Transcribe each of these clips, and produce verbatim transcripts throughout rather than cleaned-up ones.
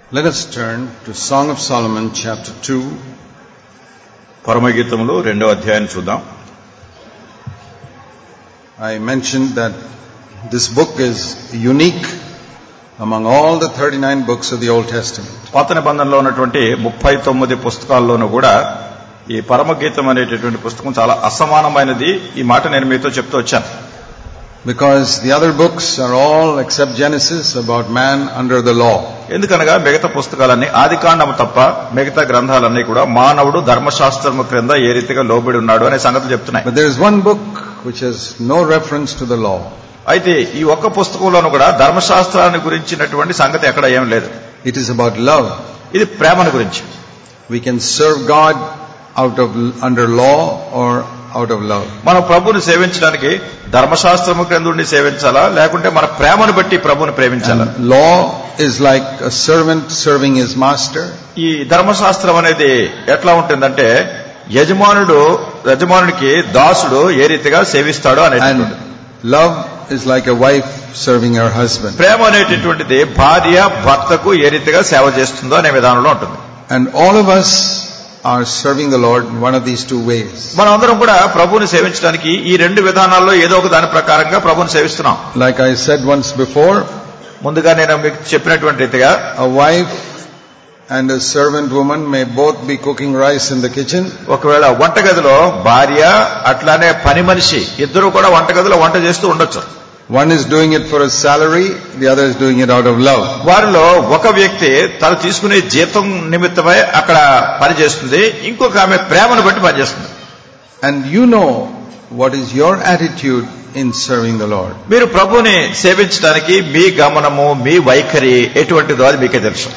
Let us turn to Song of Solomon chapter two. పరమగీతములు రెండవ అధ్యాయాన్ని చూద్దాం. I mentioned that this book is unique among all the thirty-nine books of the Old Testament. పాత నిబంధనలో ఉన్నటువంటి ముప్పై తొమ్మిది పుస్తకాల్లోనూ కూడా ఈ పరమగీతం అనేటటువంటి పుస్తకం చాలా అసమానమైనది. ఈ మాట నేను మీతో చెప్తూ వచ్చాను. Because the other books are all, except Genesis, about man under the law. ఎందుకనగా మిగతా పుస్తకాలన్నీ ఆదికాండము తప్ప మిగతా గ్రంథాలన్నీ కూడా మానవుడు ధర్మశాస్త్రము క్రింద ఏ రీతిగా లోబడి ఉన్నాడు అనే సంగతి చెప్తున్నాయి. But there is one book which has no reference to the law. అయితే ఈ ఒక్క పుస్తకంలోనూ కూడా ధర్మశాస్త్రాన్ని గురించినటువంటి సంగతి ఎక్కడ ఏం లేదు. It is about love. ఇది ప్రేమను గురించి. We can serve God out of under law or out of love. మనం ప్రభువుని సేవించడానికి ధర్మశాస్త్రము క్రింద ఉండి సేవించాలా లేకుంటే మన ప్రేమను బట్టి ప్రభువుని ప్రేమించాలా? Law is like a servant serving his master. ఈ ధర్మశాస్త్రం అనేది ఎట్లా ఉంటుందంటే యజమానుడు యజమానుడికి దాసుడు ఏ రీతిగా సేవిస్తాడో అనేది. Love is like a wife serving her husband. ప్రేమ అనేటటువంటిది భార్య భర్తకు ఏ రీతిగా సేవ చేస్తుందో అనే విధానంలో ఉంటుంది. And all of us are serving the Lord in one of these two ways. మనమందరం కూడా ప్రభువుని సేవించడానికి ఈ రెండు విధానాల్లో ఏదో ఒక దాని ప్రకారంగా ప్రభువుని సేవిస్తున్నాం. Like I said once before, ముందుగా నేను మీకు చెప్పినటువంటి రీతిగా a wife and a servant woman may both be cooking rice in the kitchen. ఒకవేళ వంటగదిలో భార్య అట్లానే పని మనిషి ఇద్దరు కూడా వంటగదిలో వంట చేస్తూ ఉండొచ్చు. One is doing it for a salary, the other is doing it out of love. వారిలో ఒక వ్యక్తి తను తీసుకునే జీతం నిమిత్తమై అక్కడ పని చేస్తుంది, ఇంకొక ఆమె ప్రేమను బట్టి పనిచేస్తుంది. And you know what is your attitude in serving the Lord. మీరు ప్రభువుని సేవించడానికి మీ గమనము మీ వైఖరి ఎటువంటిదో అది మీకే తెలుసు.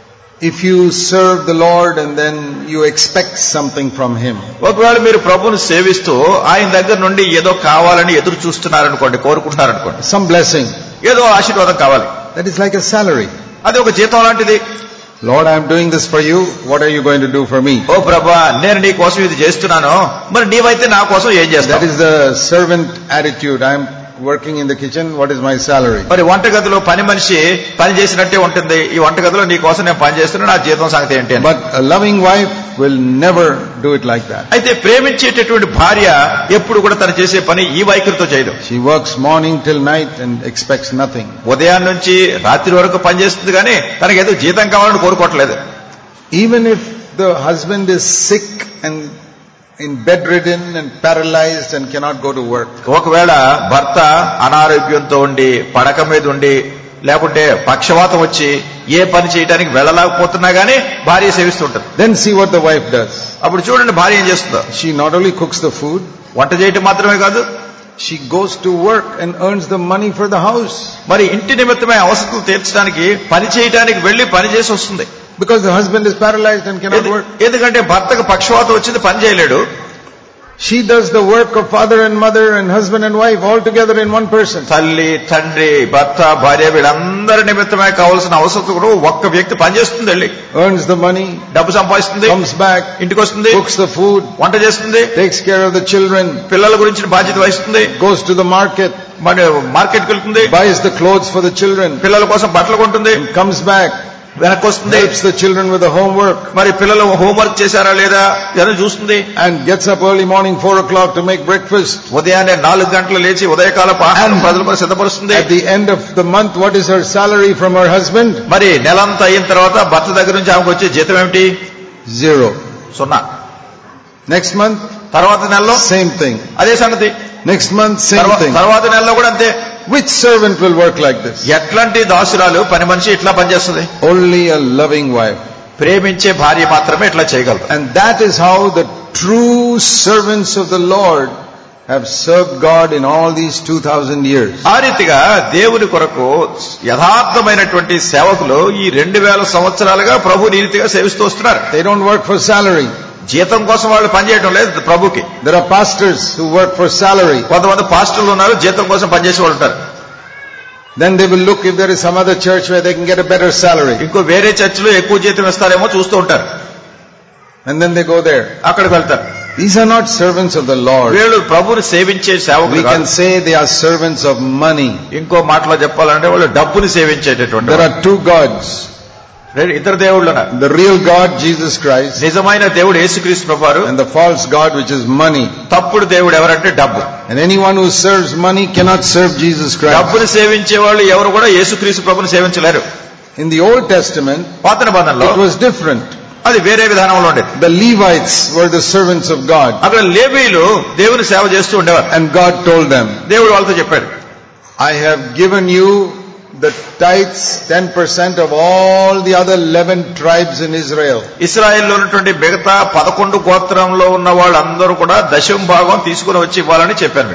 If you serve the Lord and then you expect something from Him, ఒకవేళ మీరు ప్రభువుని సేవిస్తూ ఆయన దగ్గర నుండి ఏదో కావాలని ఎదురు చూస్తున్నారనుకోండి, కోరుకుంటున్నారనుకోండి, some blessing, ఏదో ఆశీర్వాదం కావాలి, that is like a salary. అది ఒక జీతం లాంటిది. Lord, I am doing this for you, what are you going to do for me? ఓ ప్రభువా, నేను నీ కోసం ఇది చేస్తున్నాను, మరి నీవైతే నా కోసం ఏం చేస్తావు? That is the servant attitude. I am working in the kitchen, what is my salary? మరి వంటగదిలో పని మనిషి పని చేసినట్టే ఉంటుంది, ఈ వంటగదిలో నీ కోసం నేను పని చేస్తున్నాను, నా జీతం సంగతి ఏంటి అని. But a loving wife will never do it like that. అయితే ప్రేమించేటటువంటి భార్య ఎప్పుడు కూడా తను చేసే పని ఈ వైఖరితో చేయదు. She works morning till night and expects nothing. ఉదయం నుంచి రాత్రి వరకు పని చేస్తుంది కానీ తనకి ఏదో జీతం కావాలని కోరుకోవట్లేదు. Even if the husband is sick and in bedridden and paralyzed and cannot go to work, ఒకవేళ భర్త అనారోగ్యంతో ఉండి పడక మీద ఉండి లేకుంటే పక్షవాతం వచ్చి ఏ పని చేయడానికి వెళ్ళలేకపోతున్నా గానీ భార్య సేవిస్తుంటది. then see what the wife does. అప్పుడు చూడండి భార్య ఏం చేస్తుందో. She not only cooks the food, వంట చేయటం మాత్రమే కాదు, she goes to work and earns the money for the house. మరి ఇంటి నిమిత్తమే అవసరాలు తీర్చడానికి పని చేయడానికి వెళ్లి పని చేసి వస్తుంది. Because the husband is paralyzed and cannot work. ఎందుకంటే భర్తకు పక్షవాతం వచ్చింది, పని చేయలేడు. She does the work of father and mother and husband and wife all together in one person. తల్లి తండ్రి భర్త భార్య వీళ్ళందరి నిమిత్తమే కావాల్సిన అవసరం కూడా ఒక్క వ్యక్తి పనిచేస్తుంది, వెళ్ళి earns the money, డబ్బు సంపాదిస్తుంది, comes back, ఇంటికి వస్తుంది, cooks the food, వంట చేస్తుంది, takes care of the children, పిల్లల గురించి బాధ్యత వహిస్తుంది, goes to the market, మరి మార్కెట్ కి వెళ్తుంది, buys the clothes for the children, పిల్లల కోసం బట్టలు కొంటుంది, comes back, వెనక్కి వస్తుంది, helps the children with the homework, మరి పిల్లలు హోంవర్క్ చేశారా లేదా అని చూస్తుంది, and gets up early morning four o'clock to make breakfast. ఉదయాన్నే నాలుగు గంటలు లేచి ఉదయకాల ఆహారం ప్రజల కోసం సిద్ధపరుస్తుంది. At the end of the month, what is her salary from her husband? మరి నెలంతా అయిన తర్వాత భర్త దగ్గర నుంచి ఆమెకు వచ్చే జీతం ఏమిటి? Zero. సున్నా. Next month, తర్వాత నెలలో same thing. అదే సంగతి. Next month, same thing. తర్వాత నెలలో కూడా అంతే. Which servant will work like this? ఎట్లాంటి దాసురాలు పని మనిషి ఇట్లా పనిచేస్తుంది? Only a loving wife. ప్రేమించే భార్య మాత్రమే ఇట్లా చేయగలదు. And that is how the true servants of the Lord have served God in all these two thousand years. ఆ రీతిగా దేవుని కొరకు యథార్థమైనటువంటి సేవకులు ఈ రెండు వేల సంవత్సరాలుగా ప్రభువుని ఈ రీతిగా సేవిస్తూ వస్తున్నారు. They don't work for salary. జీతం కోసం వాళ్ళు పనిచేయడం లేదు ప్రభుకి. There are pastors who work for salary. కొంతమంది పాస్టర్లు ఉన్నారు, జీతం కోసం పనిచేసే వాళ్ళు ఉంటారు. Then they will look if there is some other church where they can get a better salary. ఇంకో వేరే చర్చిలో ఎక్కువ జీతం ఇస్తారేమో చూస్తూ ఉంటారు. And then they go there. అక్కడికి వెళ్తారు. These are not servants of the Lord. వీళ్ళు ప్రభువుని సేవించే సేవకులు. We can say they are servants of money. ఇంకో మాటలో చెప్పాలంటే వాళ్ళు డబ్బుని సేవించేటటువంటి. There are two gods. ఇద్దరు దేవుళ్ళు ఉన్నారు. The real God, Jesus Christ, నిజమైన దేవుడు యేసుక్రీస్తు ప్రభువారు, and the false God, which is money. తప్పుడు దేవుడు ఎవరంటే డబ్బు. And anyone who serves money cannot serve Jesus Christ. డబ్బుని సేవించే వాళ్ళు ఎవరు కూడా యేసుక్రీస్తు ప్రభువుని సేవించలేరు. In the Old Testament, పాత నిబంధనలో it was different. అది వేరే విధానంలో ఉండేది. The Levites were the servants of God. అక్కడ లేవీయులు దేవుని సేవ చేస్తూ ఉండేవారు. And God told them, దేవుడు వాళ్ళతో చెప్పాడు, I have given you the tithes, ten percent of all the other eleven tribes in Israel. ఇశ్రాయేల్లో ఉన్నటువంటి మిగతా పదకొండు గోత్రంలో ఉన్న వాళ్ళందరూ కూడా దశమ భాగం తీసుకుని వచ్చి ఇవ్వాలని చెప్పారు.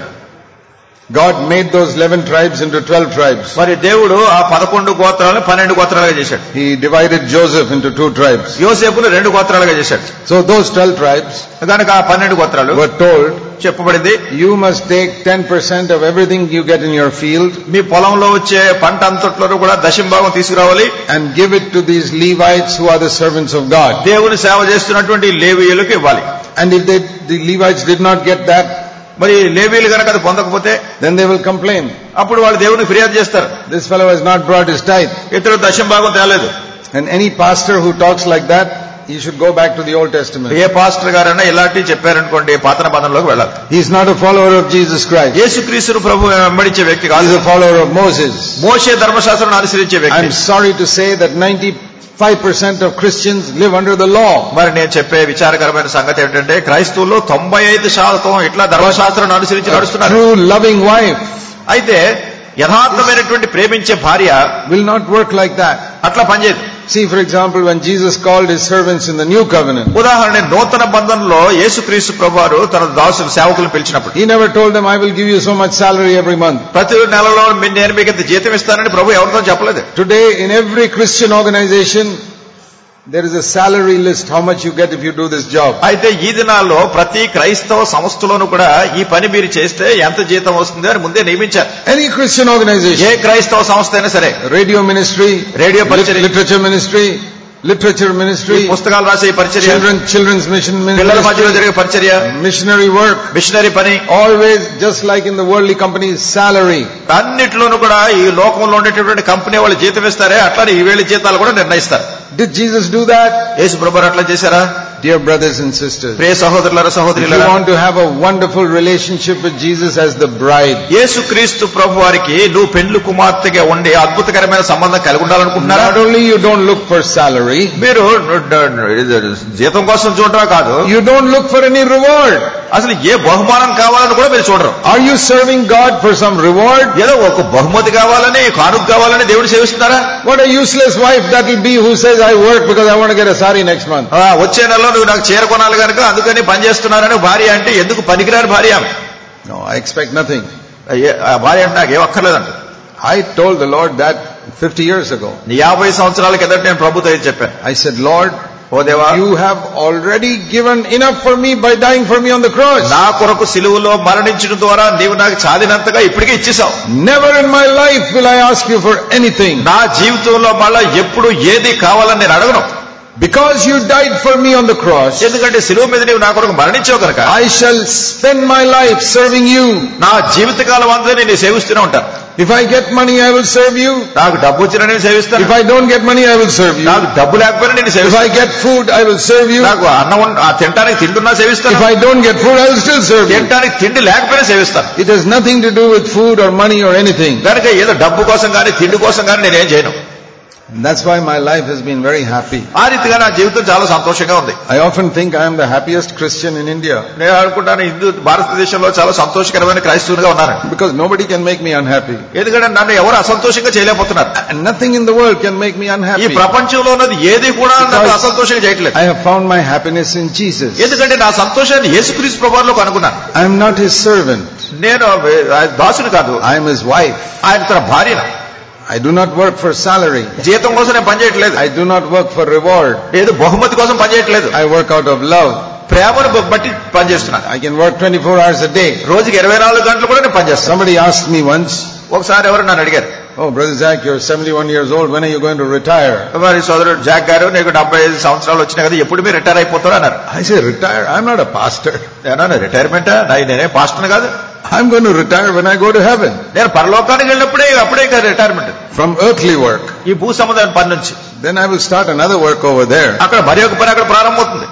God made those eleven tribes into twelve tribes. మరి దేవుడు ఆ పదకొండు గోత్రాలను పన్నెండు గోత్రాలుగా చేశాడు. He divided Joseph into two tribes. యోసేపును రెండు గోత్రాలుగా చేశాడు. So those twelve tribes, కనుక ఆ పన్నెండు గోత్రాలు were told, చెప్పబడింది, you must take ten percent of everything you get in your field, మీ పొలంలో వచ్చే పంట అంతట్లో కూడా దశమ భాగం తీసుకురావాలి, and give it to these Levites who are the servants of God. దేవుని సేవ చేస్తున్నటువంటి లేవీయులకు ఇవ్వాలి. And if they, the Levites did not get that, మరి లేవీయులు కనుక అది పొందకపోతే then they will complain. అప్పుడు వాళ్ళు దేవునికి ఫిర్యాదు చేస్తారు, This fellow has not brought his tithe. ఇతడు దశమ భాగం తేలేదు. And any pastor who talks like that, he should go back to the Old Testament. ఏ పాస్టర్ గారైనా ఇలాంటివి చెప్పారనుకోండి, పాత నిబంధనలోకి వెళ్ళాలి. He is not a follower of Jesus Christ. యేసుక్రీస్తును ప్రభు వెంబడించే వ్యక్తి He కాదు, is a follower of Moses. మోషే ధర్మశాస్త్రాన్ని అనుసరించే I వ్యక్తి. am sorry to say that ninety-five percent of Christians live under the law. మరి నేను చెప్పే విచారకరమైన సంగతి ఏంటంటే క్రైస్తవులు తొంభై ఐదు శాతం ఇట్లా ధర్మశాస్త్రాన్ని అనుసరించి A నడుస్తున్నారు. true loving wife అయితే యథార్థమైనటువంటి ప్రేమించే భార్య will not work like that. అట్లా పనిచేయదు. See, for example, when Jesus called his servants in the new covenant, ఉదాహరణ, నూతన బంధంలో యేసుక్రీస్తు ప్రభువారు తన దాసులు సేవకులను పిలిచినప్పుడు he never told them, I will give you so much salary every month. ప్రతి నెలలో నేను మీకు ఇంత జీతం ఇస్తానని ప్రభు ఎవరితో చెప్పలేదు. Today, in every Christian organization, there is a salary list, how much you get if you do this job. అయితే ఈ దినాల్లో ప్రతి క్రైస్తవ సంస్థలోనూ కూడా ఈ పని మీరు చేస్తే ఎంత జీతం వస్తుంది అని ముందే నియమించారు. Any Christian organization, ఏ క్రైస్తవ సంస్థ అయినా సరే, radio ministry, రేడియో పరిచర్య, literature ministry, literature ministry, పుస్తకాలు రాసే పరిచర్య, children, children's mission పిల్లల మధ్యలో ministry, జరిగే పరిచర్య, missionary work, మిషనరీ పని, always just like in the worldly companies, salary. అన్నిట్లోనూ కూడా ఈ లోకంలో ఉండేటటువంటి కంపెనీ వాళ్ళు జీతం ఇస్తారే అట్లానే ఈ వేళ జీతాలు కూడా నిర్ణయిస్తారు. Did Jesus do that? యేసు ప్రభువారు అట్లా చేశారా? Dear brothers and sisters, ప్రియ సహోదరులారా if you సహోదరులారా, want to have a wonderful relationship with Jesus as the bride, యేసుక్రీస్తు ప్రభువారికి నువ్వు పెండ్లి కుమార్తెగా ఉండి అద్భుతకరమైన సంబంధం కలిగి ఉండాలనుకుంటున్నారా? not only you don't look for salary, మీరు జీతం కోసం చూడరా కాదు, you don't look for any reward. అసలు ఏ బహుమానం కావాలని కూడా మీరు చూడరు. Are you serving God for some reward? ఏదో ఒక బహుమతి కావాలని, కానుక కావాలని దేవుడు సేవిస్తున్నారా? What a useless wife that will be who says, I work because I want to get a sari next month. ఆ, వచ్చే నెలలో నువ్వు నాకు చీర కొనాలి కనుక అందుకని పని చేస్తున్నారని భార్య అంటే ఎందుకు పనికిరాని భార్య ఆమె. No, I expect nothing. ఏ- ఆ భార్య అంటే నాకేం అక్కర్లేదంట. I told the Lord that fifty years ago. యాభై సంవత్సరాల కిందట నేను ప్రభుతో ఇది చెప్పాను. I said, Lord, ఓ దేవా, you have already given enough for me by dying for me on the cross. నా కొరకు సిలువలో మరణించడం ద్వారా నీవు నాకు చాలినంతగా ఇప్పటికే ఇచ్చేసావు. Never in my life will I ask you for anything. నా జీవితంలో మళ్ళా ఎప్పుడు ఏది కావాలని నేను అడగను. Because you died for me on the cross, ఎందుకంటే సిలువ మీద నీవు నా కొరకు మరణించావు కనుక I shall spend my life serving you. నా జీవితకాలం అంతా నేను సేవిస్తూనే ఉంటాను. If I get money, I will serve you. నాకు డబ్బు వచ్చినా నేను సేవిస్తాను. If I don't get money, I will serve you. నాకు డబ్బు లేకపోయినా నేను If సేవిస్తాను. I get food, I will serve you. నాకు అన్నం ఉన్- ఆ తినడానికి తింటున్నా సేవిస్తాను. If I don't get food, I will still serve you. తినడానికి తిండి లేకపోయినా సేవిస్తాను. It has nothing to do with food or money or anything. కనుక ఏదో డబ్బు కోసం కానీ తిండి కోసం కానీ నేనేం చేయను. And that's why my life has been very happy. ఆ రీతిగా నా జీవితం చాలా సంతోషంగా ఉంది. I often think I am the happiest Christian in India నేను అనుకుంటాను హిందూ భారతదేశంలో చాలా సంతోషకరమైన క్రైస్తవునిగా ఉన్నాను. because nobody can make me unhappy. ఎందుకంటే నన్ను ఎవరు అసంతోషంగా చేయలేకపోతున్నారు. And nothing in the world can make me ఈ unhappy. ప్రపంచంలో ఉన్నది ఏది కూడా నన్ను అసంతోషంగా చేయట్లేదు. I have found my happiness in Jesus. ఎందుకంటే నా సంతోషాన్ని యేసుక్రీస్తు ప్రభువులో కనుగొన్నాను. I am not his servant. నేను ఆయన దాసుని కాదు, I am his wife. ఆయన తన భార్యను. I do not work for salary. జీతం కోసం నేను పనిచేయట్లేదు. I do not work for reward. ఏదో బహుమతి కోసం పనిచేయట్లేదు. I work out of love. ప్రేమను బట్టి పనిచేస్తున్నాను. I can work twenty-four hours a day. రోజుకి ఇరవై నాలుగు గంటలు కూడా నేను పనిచేస్తాను. Somebody asked me once, ఒకసారి ఎవరు నన్ను అడిగారు, oh brother Zach, you're seventy-one years old, when are you going to retire? మరి సోదరుడు జాక్ గారు నీకు డెబ్బై ఐదు సంవత్సరాలు వచ్చినాయి కదా, ఎప్పుడు మీరు రిటైర్ అయిపోతారు అన్నారు. I say, retire? I'm not a pastor. ఏమన్నా రిటైర్మెంటా? నేనే పాస్టర్ కాదు. I'm going to retire when I go to heaven. నేను పరలోకానికి వెళ్ళినప్పుడే అప్పుడే రిటైర్మెంట్ From earthly work. ఈ భూ సంబంధమైన పని నుంచి. then I will start another work over there. అక్కడ మరి ఒక పని అక్కడ ప్రారంభమవుతుంది.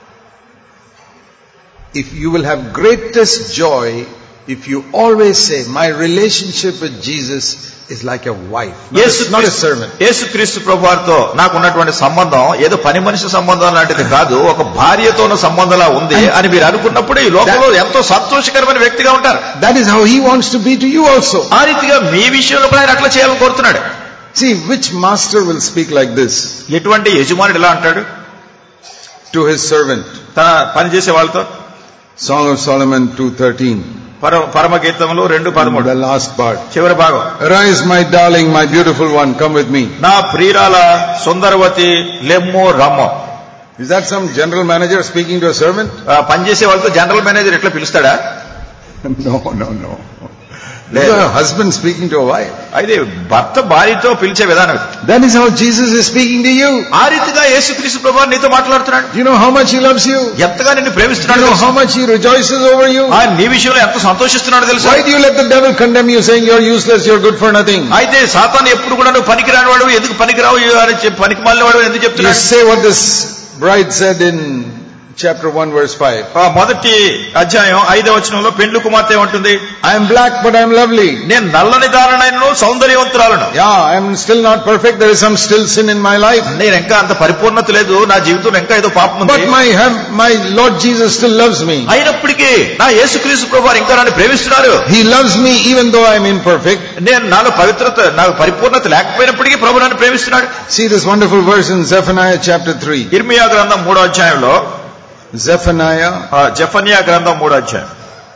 If you will have greatest joy if you always say, my relationship with Jesus is like a wife, not, a, not a servant. యేసుక్రీస్తు ప్రభువారితో నాకు ఉన్నటువంటి సంబంధం ఏదో పని మనిషి సంబంధం లాంటిది కాదు, ఒక భార్యతో ఉన్న సంబంధంలా ఉంది అని మీరు అనుకున్నప్పుడు ఈ లోకంలో ఎంతో సంతోషకరమైన వ్యక్తిగా ఉంటారు. That is how he wants to be to you also. ఆ రీతిగా మీ విషయంలో కూడా ఆయన అట్లా చేయాలని కోరుతున్నాడు. See, which master will speak like this? ఎటువంటి యజమానుడు ఎలా అంటాడు to his servant? తన పని చేసే వాళ్ళతో. Song of Solomon two thirteen. పరమ గీతంలో రెండు పదమూడు. The last part. చివరి భాగం. Arise my darling, my beautiful one, come with me. నా ప్రియురాల సుందరవతి లెమ్ము రమ్ము. Is that some general manager speaking to a servant? పనిచేసే వాళ్ళతో జనరల్ మేనేజర్ ఎట్లా పిలుస్తాడా? No, no, no. This is a husband speaking to a wife. అయితే భర్త భార్యతో పిలిచే విధానం. That is how Jesus is speaking to you. ఆ రీతిగా యేసుక్రీస్తు ప్రభువు నీతో మాట్లాడుతున్నాడు. You know how much he loves you? ఎంతగా నిన్ను ప్రేమిస్తున్నాడు. You know how much he rejoices over you? ఆయన నీ విషయంలో ఎంత సంతోషిస్తున్నాడో తెలుసా? Why do you let the devil condemn you saying you're useless, you're good for nothing? అయితే సాతాను ఎప్పుడు కూడా నువ్వు పనికిరాని వాడు, ఎందుకు పనికిరావు అని పనికి మాలిన వాడు ఎందుకు చెప్తున్నాడు? You say what this bride said in chapter one verse five. మొదటి అధ్యాయం ఐదవ వచనంలో పెండ్లి కుమార్తె ఉంటుంది, I am black but I am lovely. నేను నల్లని దానైనను సౌందర్యవంతురాలను. Yeah, I am still not perfect. There is some still sin in my life. నేను ఇంకా అంత పరిపూర్ణత లేదు, నా జీవితంలో ఇంకా ఏదో పాపం ఉంది. But my my Lord Jesus still loves me. అయినప్పటికీ నా యేసుక్రీస్తు ప్రభువు ఇంకా నన్ను ప్రేమిస్తున్నారు. He loves me even though I am imperfect. నేను నాలో పవిత్రత, నాకు పరిపూర్ణత లేకపోయినప్పటికీ ప్రభువు నన్ను ప్రేమిస్తున్నాడు. See this wonderful verse in Zephaniah chapter three. ఇర్మియా గ్రంథం మూడో అధ్యాయంలో. Zephaniah. జెఫన్యా గ్రంథం మూడో అధ్యాయం.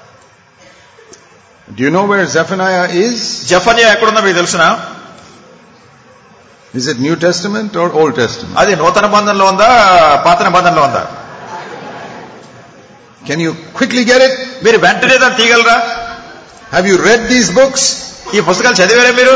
Do you know where Zephaniah is? జెఫన్యా ఎక్కడుందో మీకు తెలుసునా? Is it New Testament or Old Testament? అది నూతన బంధంలో ఉందా పాత నిబంధనలో ఉందా? Can you quickly get it? మీరు వెంటనే దాన్ని తీయగలరా? Have you read these books? ఈ పుస్తకాలు చదివారా మీరు?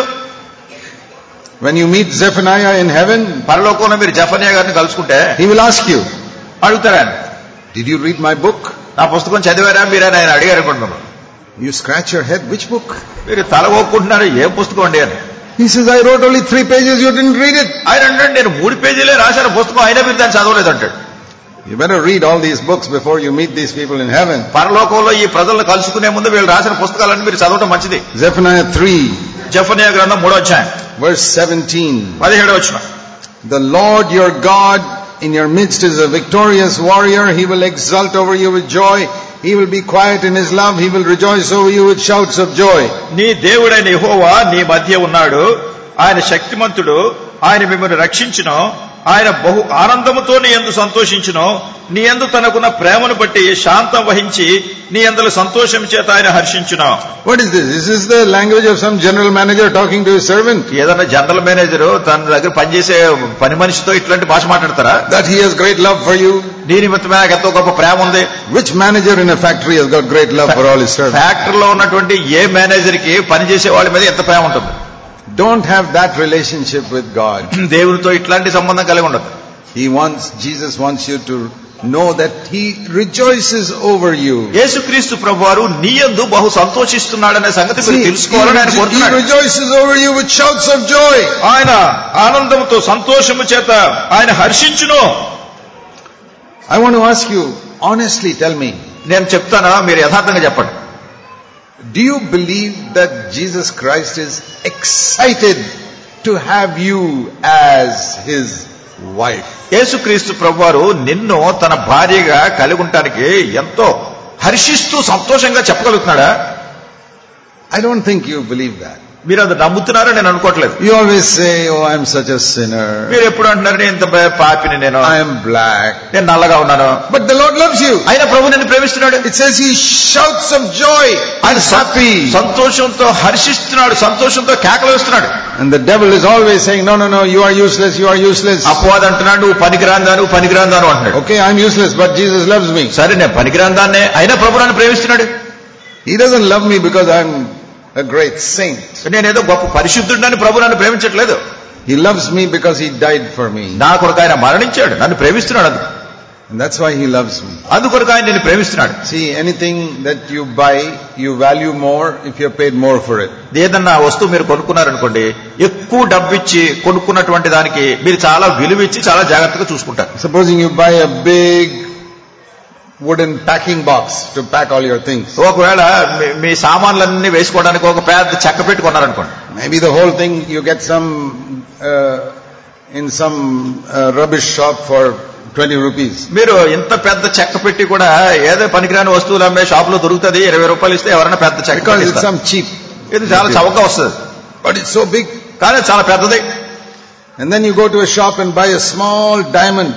When you meet Zephaniah in heaven, పరలోకంలో మీరు జెఫన్యా గారిని కలుసుకుంటే he will ask you, అడుగుతారా, did you read my book? నా పుస్తకం చదివారా మీరని ఆయన అడిగారు అనుకుంటున్నాను. You scratch your head, which book? మీరు తల ఊపుకుంటున్నారు, ఏ పుస్తకం అండి అని. He says, I wrote only three pages, you didn't read it. ఆయన అంటే నేను మూడు పేజీలే రాశాను పుస్తకం, అయినా మీరు దాన్ని చదవలేదు అంటాడు. You better read all these books before you meet these people in heaven. పరలోకంలో ఈ ప్రజలను కలుసుకునే ముందు వీళ్ళు రాసిన పుస్తకాలన్నీ మీరు చదవడం మంచిది. Zephaniah three. జెఫన్యా గ్రంథం మూడో అధ్యాయం. Verse seventeen. పదిహేడవ వచనం. The Lord your God in your midst is a victorious warrior. He will exult over you with joy. He will be quiet in his love. He will rejoice over you with shouts of joy. నీ దేవుడైన యెహోవా నీ మధ్య ఉన్నాడు. ఆయన శక్తిమంతుడు. ఆయన మిమ్మల్ని రక్షించును. ఆయన బహు ఆనందముతో నీ యందు సంతోషించును. నీ యందు తనకున్న ప్రేమను బట్టి శాంతం వహించి నీ యందు సంతోషం చేత ఆయన హర్షించును. What is this? Is this the language of some general manager talking to his servant? ఏదైనా జనరల్ మేనేజర్ తన దగ్గర పనిచేసే పని మనిషితో ఇట్లాంటి భాష మాట్లాడతారా? That he has great love for you. నీ నిమిత్తమే నాకు ఎంతో గొప్ప ప్రేమ ఉంది. Which manager in a factory has got great love for all his servants? ఫ్యాక్టరీలో ఉన్నటువంటి ఏ మేనేజర్ కి పనిచేసే వాళ్ళ మీద ఎంత ప్రేమ ఉంటుంది? Don't have that relationship with God. దేవునితో ఇట్లాంటి సంబంధం కలిగి ఉండదు. He wants, Jesus wants you to know that he rejoices over you. యేసుక్రీస్తు ప్రభువారు నీ యందు బహు సంతోషిస్తున్నాడనే సంగతి మీరు తెలుసుకోవాలని ఆయన కోరుతున్నాడు. He rejoices over you with shouts of joy. ఆయన ఆనందముతో సంతోషము చేత ఆయన హర్షించును. I want to ask you honestly, tell me. నేను చెప్తానా, మీరు యథార్థంగా చెప్పండి. Do you believe that Jesus Christ is excited to have you as his wife? యేసుక్రీస్తు ప్రభువారు నిన్ను తన భార్యగా కలిగి ఉండడానికి ఎంతో హర్షిస్తూ సంతోషంగా చెప్పగలుగుతున్నాడా? I don't think you believe that. మీరు అది నమ్ముతున్నారని నేను అనుకోవట్లేదు. You always say, oh, I am such a sinner. మీరు ఎప్పుడు అంటున్నారు, నేను ఇంత పాపిని, నేను I am black. నేను నల్లగా ఉన్నాను. But the Lord loves you. ఆయన ప్రభు నిన్ను ప్రేమిస్తున్నాడు. It says he shouts of joy. ఆయన happy. సంతోషంతో హర్షిస్తున్నాడు, సంతోషంతో కేకలు వేస్తున్నాడు. And the devil is always saying, no, no, no, you are useless, you are useless. అపవాది అంటున్నాడు, నువ్వు పనికిరాందాను, పనికిరాందాను అంటున్నాడు. Okay, I am useless, but Jesus loves me. సరే, నేను పనికిరాందాన్నే, అయినా ప్రభు నన్ను ప్రేమిస్తున్నాడు. He doesn't love me because I am a great saint. నేనేదో గొప్ప పరిశుద్ధుడని ప్రభు నన్ను ప్రేమించట్లేదు. He loves me because he died for me. నా కొరకు ఆయన మరణించాడు, నన్ను ప్రేమిస్తున్నాడు. And that's why he loves me. అందుకొరకు ఆయన నిన్ను ప్రేమిస్తున్నాడు. See, anything that you buy, you value more if you have paid more for it. ఏదన్నా వస్తువు మీరు కొనుక్కున్నారనుకోండి, ఎక్కువ డబ్బు ఇచ్చి కొనుక్కున్నటువంటి దానికి మీరు చాలా విలువ ఇచ్చి చాలా జాగ్రత్తగా చూసుకుంటారు. Supposing you buy a big wooden packing box to pack all your things. ఒకవేళ మీ సామాన్లన్నీ వేసుకోవడానికి ఒక పెద్ద చెక్క పెట్టి కొన్నారనుకోండి. Maybe the whole thing you get some uh, in some uh, rubbish shop for twenty rupees. మీరు ఇంత పెద్ద చెక్క పెట్టి కూడా ఏదో పనికిరాని వస్తువులు అమ్మే షాప్ లో దొరుకుతుంది, ఇరవై రూపాయలు ఇస్తే ఎవరైనా పెద్ద చెక్క. Because it's some cheap. ఇది చాలా చౌకగా వస్తుంది. But it's so big. కానీ చాలా పెద్దది. And then you go to a shop and buy a small diamond.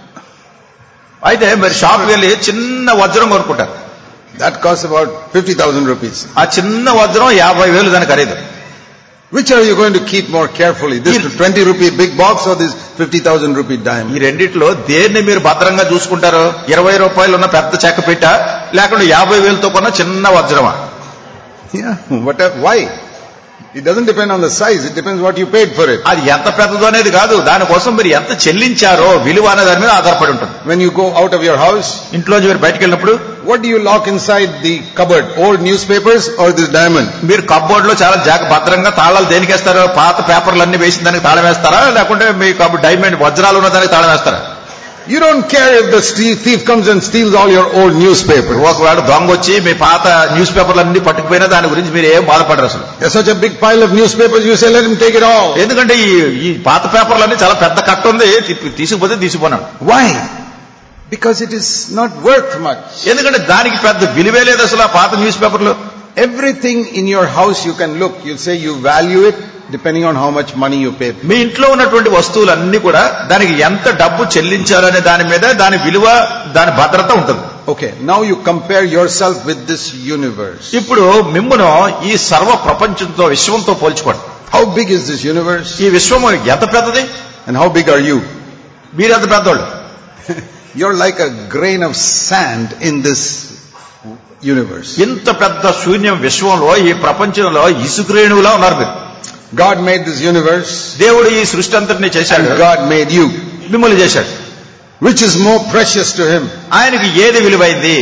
అయితే మీరు షాప్ వెళ్ళి చిన్న వజ్రం కొనుక్కుంటారు. That costs about fifty thousand rupees. ఆ చిన్న వజ్రం యాభై వేలు దాని ఖరీదు. Which are you going to keep more carefully? This twenty rupee big box or this fifty thousand rupee diamond? ఈ రెండిట్లో దేన్ని మీరు భద్రంగా చూసుకుంటారు? ఇరవై రూపాయలు ఉన్న పెద్ద చెక్క పెట్ట, లేకుండా యాభై వేలతో కొన్న చిన్న వజ్రమా? Yeah. What? Why? It doesn't depend on the size. It depends what you paid for it. అది ఎంత పెద్దదో అనేది కాదు, దానికోసం మీరు ఎంత చెల్లించారో విలువ అనే దాని మీద ఆధారపడి ఉంటుంది. When you go out of your house, ఇంట్లోంచి మీరు బయటకు వెళ్ళినప్పుడు what do you lock inside the cupboard? Old newspapers or this diamond? మీరు కబ్బోర్డ్ లో చాలా జాగ్రత్త భద్రంగా తాళాలు దేనికి వేస్తారో? పాత పేపర్లు అన్ని వేసిన దానికి తాళం వేస్తారా, లేకుంటే మీ కబ్బు డైమండ్ వజ్రాలు ఉన్న దానికి తాళం వేస్తారా? You don't care if the thief comes and steals all your old newspapers. ఒకవేళ దొంగ వచ్చి మీ పాత న్యూస్ పేపర్లు అన్ని పట్టుకుపోయినా దాని గురించి మీరు ఏం బాధపడరు అసలు. There's such a big pile of newspapers, you say let him take it all. ఎందుకంటే ఈ ఈ పాత పేపర్లన్నీ చాలా పెద్ద కట్ట ఉంది, తీసుకుపోతే తీసుకుపోనాను. Why? Because it is not worth much. ఎందుకంటే దానికి పెద్ద విలువే లేదు అసలు ఆ పాత న్యూస్ పేపర్లు. Everything in your house you can look, you say you value it depending on how much money you pay. మీ ఇంట్లో ఉన్నటువంటి వస్తువులన్నీ కూడా దానికి ఎంత డబ్బు చెల్లించాలనే దాని మీద దాని విలువ, దాని భద్రత ఉంటుంది. Okay, now you compare yourself with this universe. ఇప్పుడు మిమ్మును ఈ సర్వ ప్రపంచంతో, విశ్వంతో పోల్చుకోండి. How big is this universe? ఈ విశ్వం ఎంత పెద్దది? And how big are you? మీరు ఎంత పెద్దోళ్ళు? You're like a grain of sand in this universe. ఇంత పెద్ద శూన్యం విశ్వంలో, ఈ ప్రపంచంలో ఇసుకరేణువులా ఉన్నారు మీరు. God made this universe. దేవుడు ఈ సృష్టి అంతటిని చేశాడు. And God made you. మిమ్మల్ని చేశాడు. Which is more precious to him? ఆయనకి ఏది విలువైంది?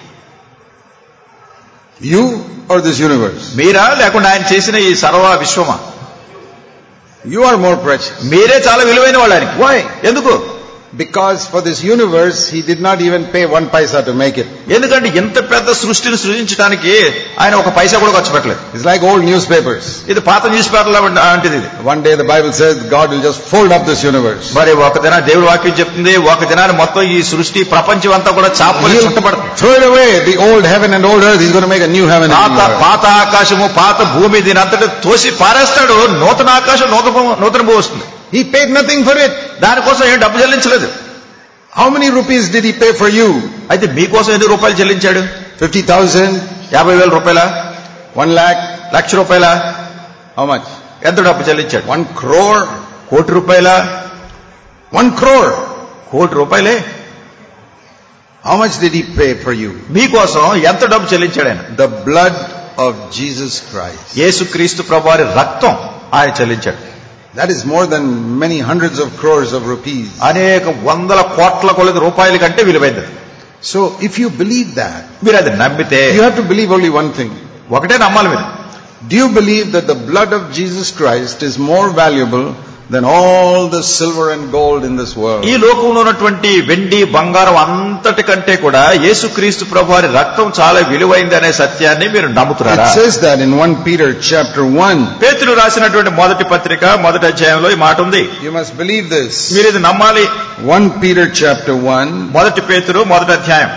You or this universe? మీరా, లేకుండా ఆయన చేసిన ఈ సర్వ విశ్వమా? You are more precious. మీరే చాలా విలువైన వాళ్ళు ఆయనకి. Why? ఎందుకు? Because for this universe he did not even pay one paisa to make it. ఎందుకంటే ఇంత పెద్ద సృష్టిని సృజించడానికి ఆయన ఒక పైసా కూడా ఖర్చు పెట్టలేదు. It's like old newspapers. ఇది పాత న్యూస్ పేపర్ల లాంటిది ఇది. One day the Bible says God will just fold up this universe. మరి ఒక దిన దేవుడి వాక్యం చెప్తుంది, ఒక దినాన్ని మొత్తం ఈ సృష్టి ప్రపంచం అంతా కూడా చాపలు చుట్టబడుతుంది. Throw it away, the old heaven and old earth. He's going to make a new heaven and new earth. పాత ఆకాశము, పాత భూమి, దీని అంతటి తోసి పారేస్తాడు. నూతన ఆకాశం, నూతన నూతన భూమి వస్తుంది. He paid nothing for it. దానికోసం ఏం డబ్బు చెల్లించలేదు. How many rupees did he pay for you? అయితే మీకోసం ఎన్ని రూపాయలు చెల్లించాడు? Fifty thousand, యాభై వేల రూపాయల, one lakh, లక్ష రూపాయల? how much? ఎంత డబ్బు చెల్లించాడు? One crore, కోటి రూపాయల? one crore, కోటి రూపాయలే. How much did he pay for you? మీకోసం ఎంత డబ్బు చెల్లించాడు ఆయన? The blood of Jesus Christ. యేసుక్రీస్తు ప్రభువారి రక్తం ఆయన చెల్లించాడు. That is more than many hundreds of crores of rupees. అనేక వందల కోట్ల కొలది రూపాయల కంటే విలువైనది. So if you believe that, మీరు అది నమ్మితే, you have to believe only one thing. ఒకటే నమ్మాలి మీరు. Do you believe that the blood of Jesus Christ is more valuable than all the silver and gold in this world? ఈ లోకంలో ఉన్నటువంటి వెండి, బంగారం అంతటి కంటే కూడా యేసుక్రీస్తు ప్రభువారి రక్తం చాలా విలువైంది అనే సత్యాన్ని మీరు నమ్ముతున్నారా? It says that in First Peter chapter one. పేతురు రాసినటువంటి మొదటి పత్రిక మొదటి అధ్యాయంలో ఈ మాట ఉంది. You must believe this. మీరు ఇది నమ్మాలి. First Peter chapter one. మొదటి పేతురు మొదటి అధ్యాయం.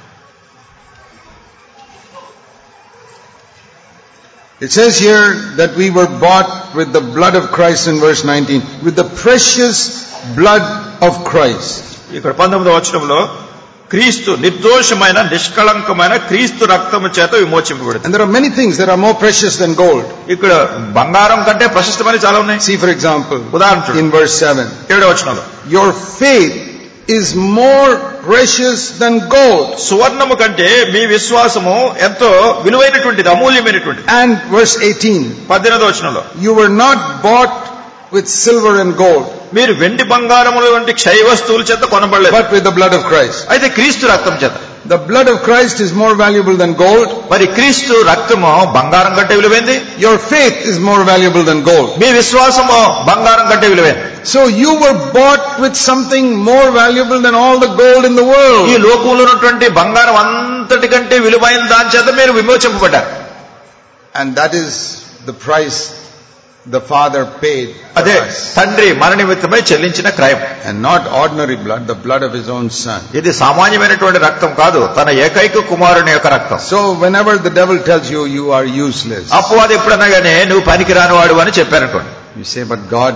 It says here that we were bought with the blood of Christ in verse nineteen, with the precious blood of Christ. ఇక్కడ పంతొమ్మిదవ వచనంలో క్రీస్తు నిర్దోషమైన నిష్కళంకమైన క్రీస్తు రక్తము చేత విమోచింపబడింది. And there are many things that are more precious than gold. ఇక్కడ బంగారం కంటే ప్రశస్తమైన చాలా ఉన్నాయి. See for example, ఉదాహరణ in verse seven, ఏడవ వచనంలో your faith is more precious than gold. సువర్ణము కంటే మీ విశ్వాసము ఎంతో విలువైనటువంటిది, అమూల్యమైనటువంటిది. And verse eighteen, పద్దెనిమిదవ వచనంలో you were not bought with silver and gold, మీరు వెండి బంగారముల వంటి క్షయ వస్తువుల చేత కొనబడలేదు, but with the blood of Christ. అయితే క్రీస్తు రక్తం చేత. The blood of Christ is more valuable than gold. మరి క్రీస్తు రక్తము బంగారం కంటే విలువైంది. Your faith is more valuable than gold. మీ విశ్వాసము బంగారం కంటే విలువైంది. So you were bought with something more valuable than all the gold in the ఈ world. లోకంలో ఉన్నటువంటి బంగారం అంతటి కంటే విలువైన దాని చేత మీరు విమోచింపబడ్డారు. And that is the price the Father paid for అదే us. తండ్రి మన నిమిత్తమై చెల్లించిన క్రయం. And not ordinary blood, the blood of His own Son. ఇది సామాన్యమైనటువంటి రక్తం కాదు, తన ఏకైక కుమారుని యొక్క రక్తం. So whenever the devil tells you you are useless, అపవాది ఎప్పుడన్నా కానీ నువ్వు పనికిరాని వాడు అని చెప్పారనుకోండి, you say, but God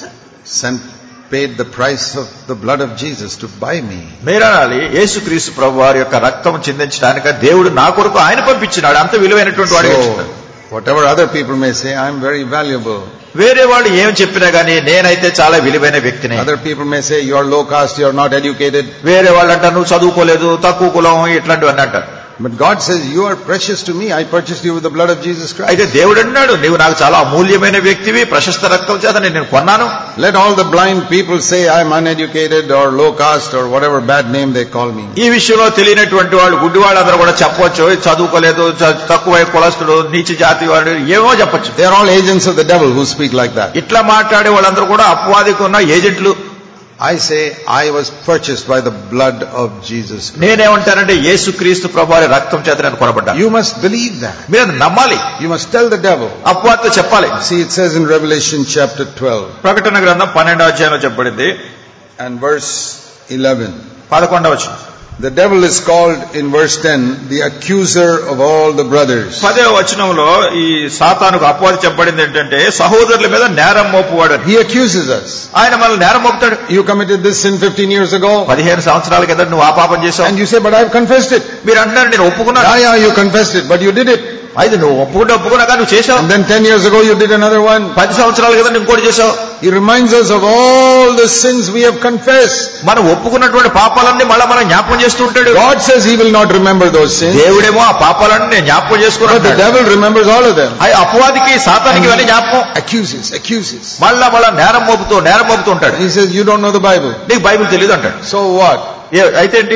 sent paid the price of the blood of Jesus to buy me. మీరనాలి యేసుక్రీస్తు ప్రభు వారి యొక్క రక్తం చిందించడానికి దేవుడు నా కొరకు ఆయన పంపించినాడు, అంత విలువైనటువంటి వాడు. So whatever other people may say, I am very valuable. వేరే వాళ్ళు ఏం చెప్పినా గానీ నేనైతే చాలా విలువైన వ్యక్తిని. Other people may say you are low caste, you are not educated. వేరే వాళ్ళు అంటారు నువ్వు చదువుకోలేదు, తక్కువ కులం, ఇట్లాంటివన్నీ అంటారు. But God says you are precious to me. I purchased you with the blood of Jesus Christ. అయితే దేవుడు అన్నాడు నీవు నాకు చాలా అమూల్యమైన వ్యక్తివి, ప్రశస్త రక్తం చేత నేను కొన్నాను. Let all the blind people say I am uneducated or low caste or whatever bad name they call me. ఈ విషయంలో తెలియనటువంటి వాళ్ళు గుడ్డి వాళ్ళందరూ కూడా చెప్పొచ్చు చదువుకోలేదు, తక్కువ కులస్తుడు, నీచ జాతి వాడు, ఏమో చెప్పొచ్చు. They are all agents of the devil who speak like that. ఇట్లా మాట్లాడే వాళ్ళందరూ కూడా అపవాదికి ఉన్న ఏజెంట్లు. I say I was purchased by the blood of Jesus Christ. నేనేమంటానంటే యేసుక్రీస్తు ప్రభువారి రక్తం చేత నేను కొనబడ్డాను. You must believe that. మీరు అది నమ్మాలి. You must tell the devil. అపవాదితో చెప్పాలి. See, it says in Revelation chapter twelve. ప్రకటన గ్రంథం పన్నెండవ అధ్యాయంలో చెప్పబడింది And verse eleven. పదకొండవ వచనం. The devil is called in verse ten the accuser of all the brothers. పదవ వచనంలో ఈ సాతానుకు అపవాది చెప్పబడింది ఏంటంటే సహోదరుల మీద నేరం మోపువాడు. He accuses us. ఆయన మనల్ని నేరం మోపుతాడు. You committed this sin fifteen years ago. పదిహేను సంవత్సరాల కింద నువ్వు ఆ పాపం చేశావు. And you say, but I have confessed it. మీరు అంటారు నేను ఒప్పుకున్నాను. Yeah, yeah, you confessed it, but you did it. అయితే నువ్వు ఒప్పుకుంటే ఒప్పుకున్నాక నువ్వు చేశావు. And then ten years ago you did another one. పది సంవత్సరాల కింద ఇంకోటి చేశావు. He reminds us of all the sins we have confessed. మనం ఒప్పుకున్నటువంటి పాపాలన్నీ మళ్ళా మనం జ్ఞాపకం చేస్తూ ఉంటాడు. God says He will not remember those sins. దేవుడేమో ఆ పాపాలన్నీ నేను జ్ఞాపకం చేసుకున్నాను. But the devil remembers all of them. అపవాదికి సాతానికి ఇవన్నీ జ్ఞాపకం. Accuses, accuses. మళ్ళా మళ్ళా నేరం మోపుతూ నేరం మోపుతూ ఉంటాడు. He says you don't know the Bible. నీకు బైబిల్ తెలియదు అంటాడు. So what? అయితే ఏంటి?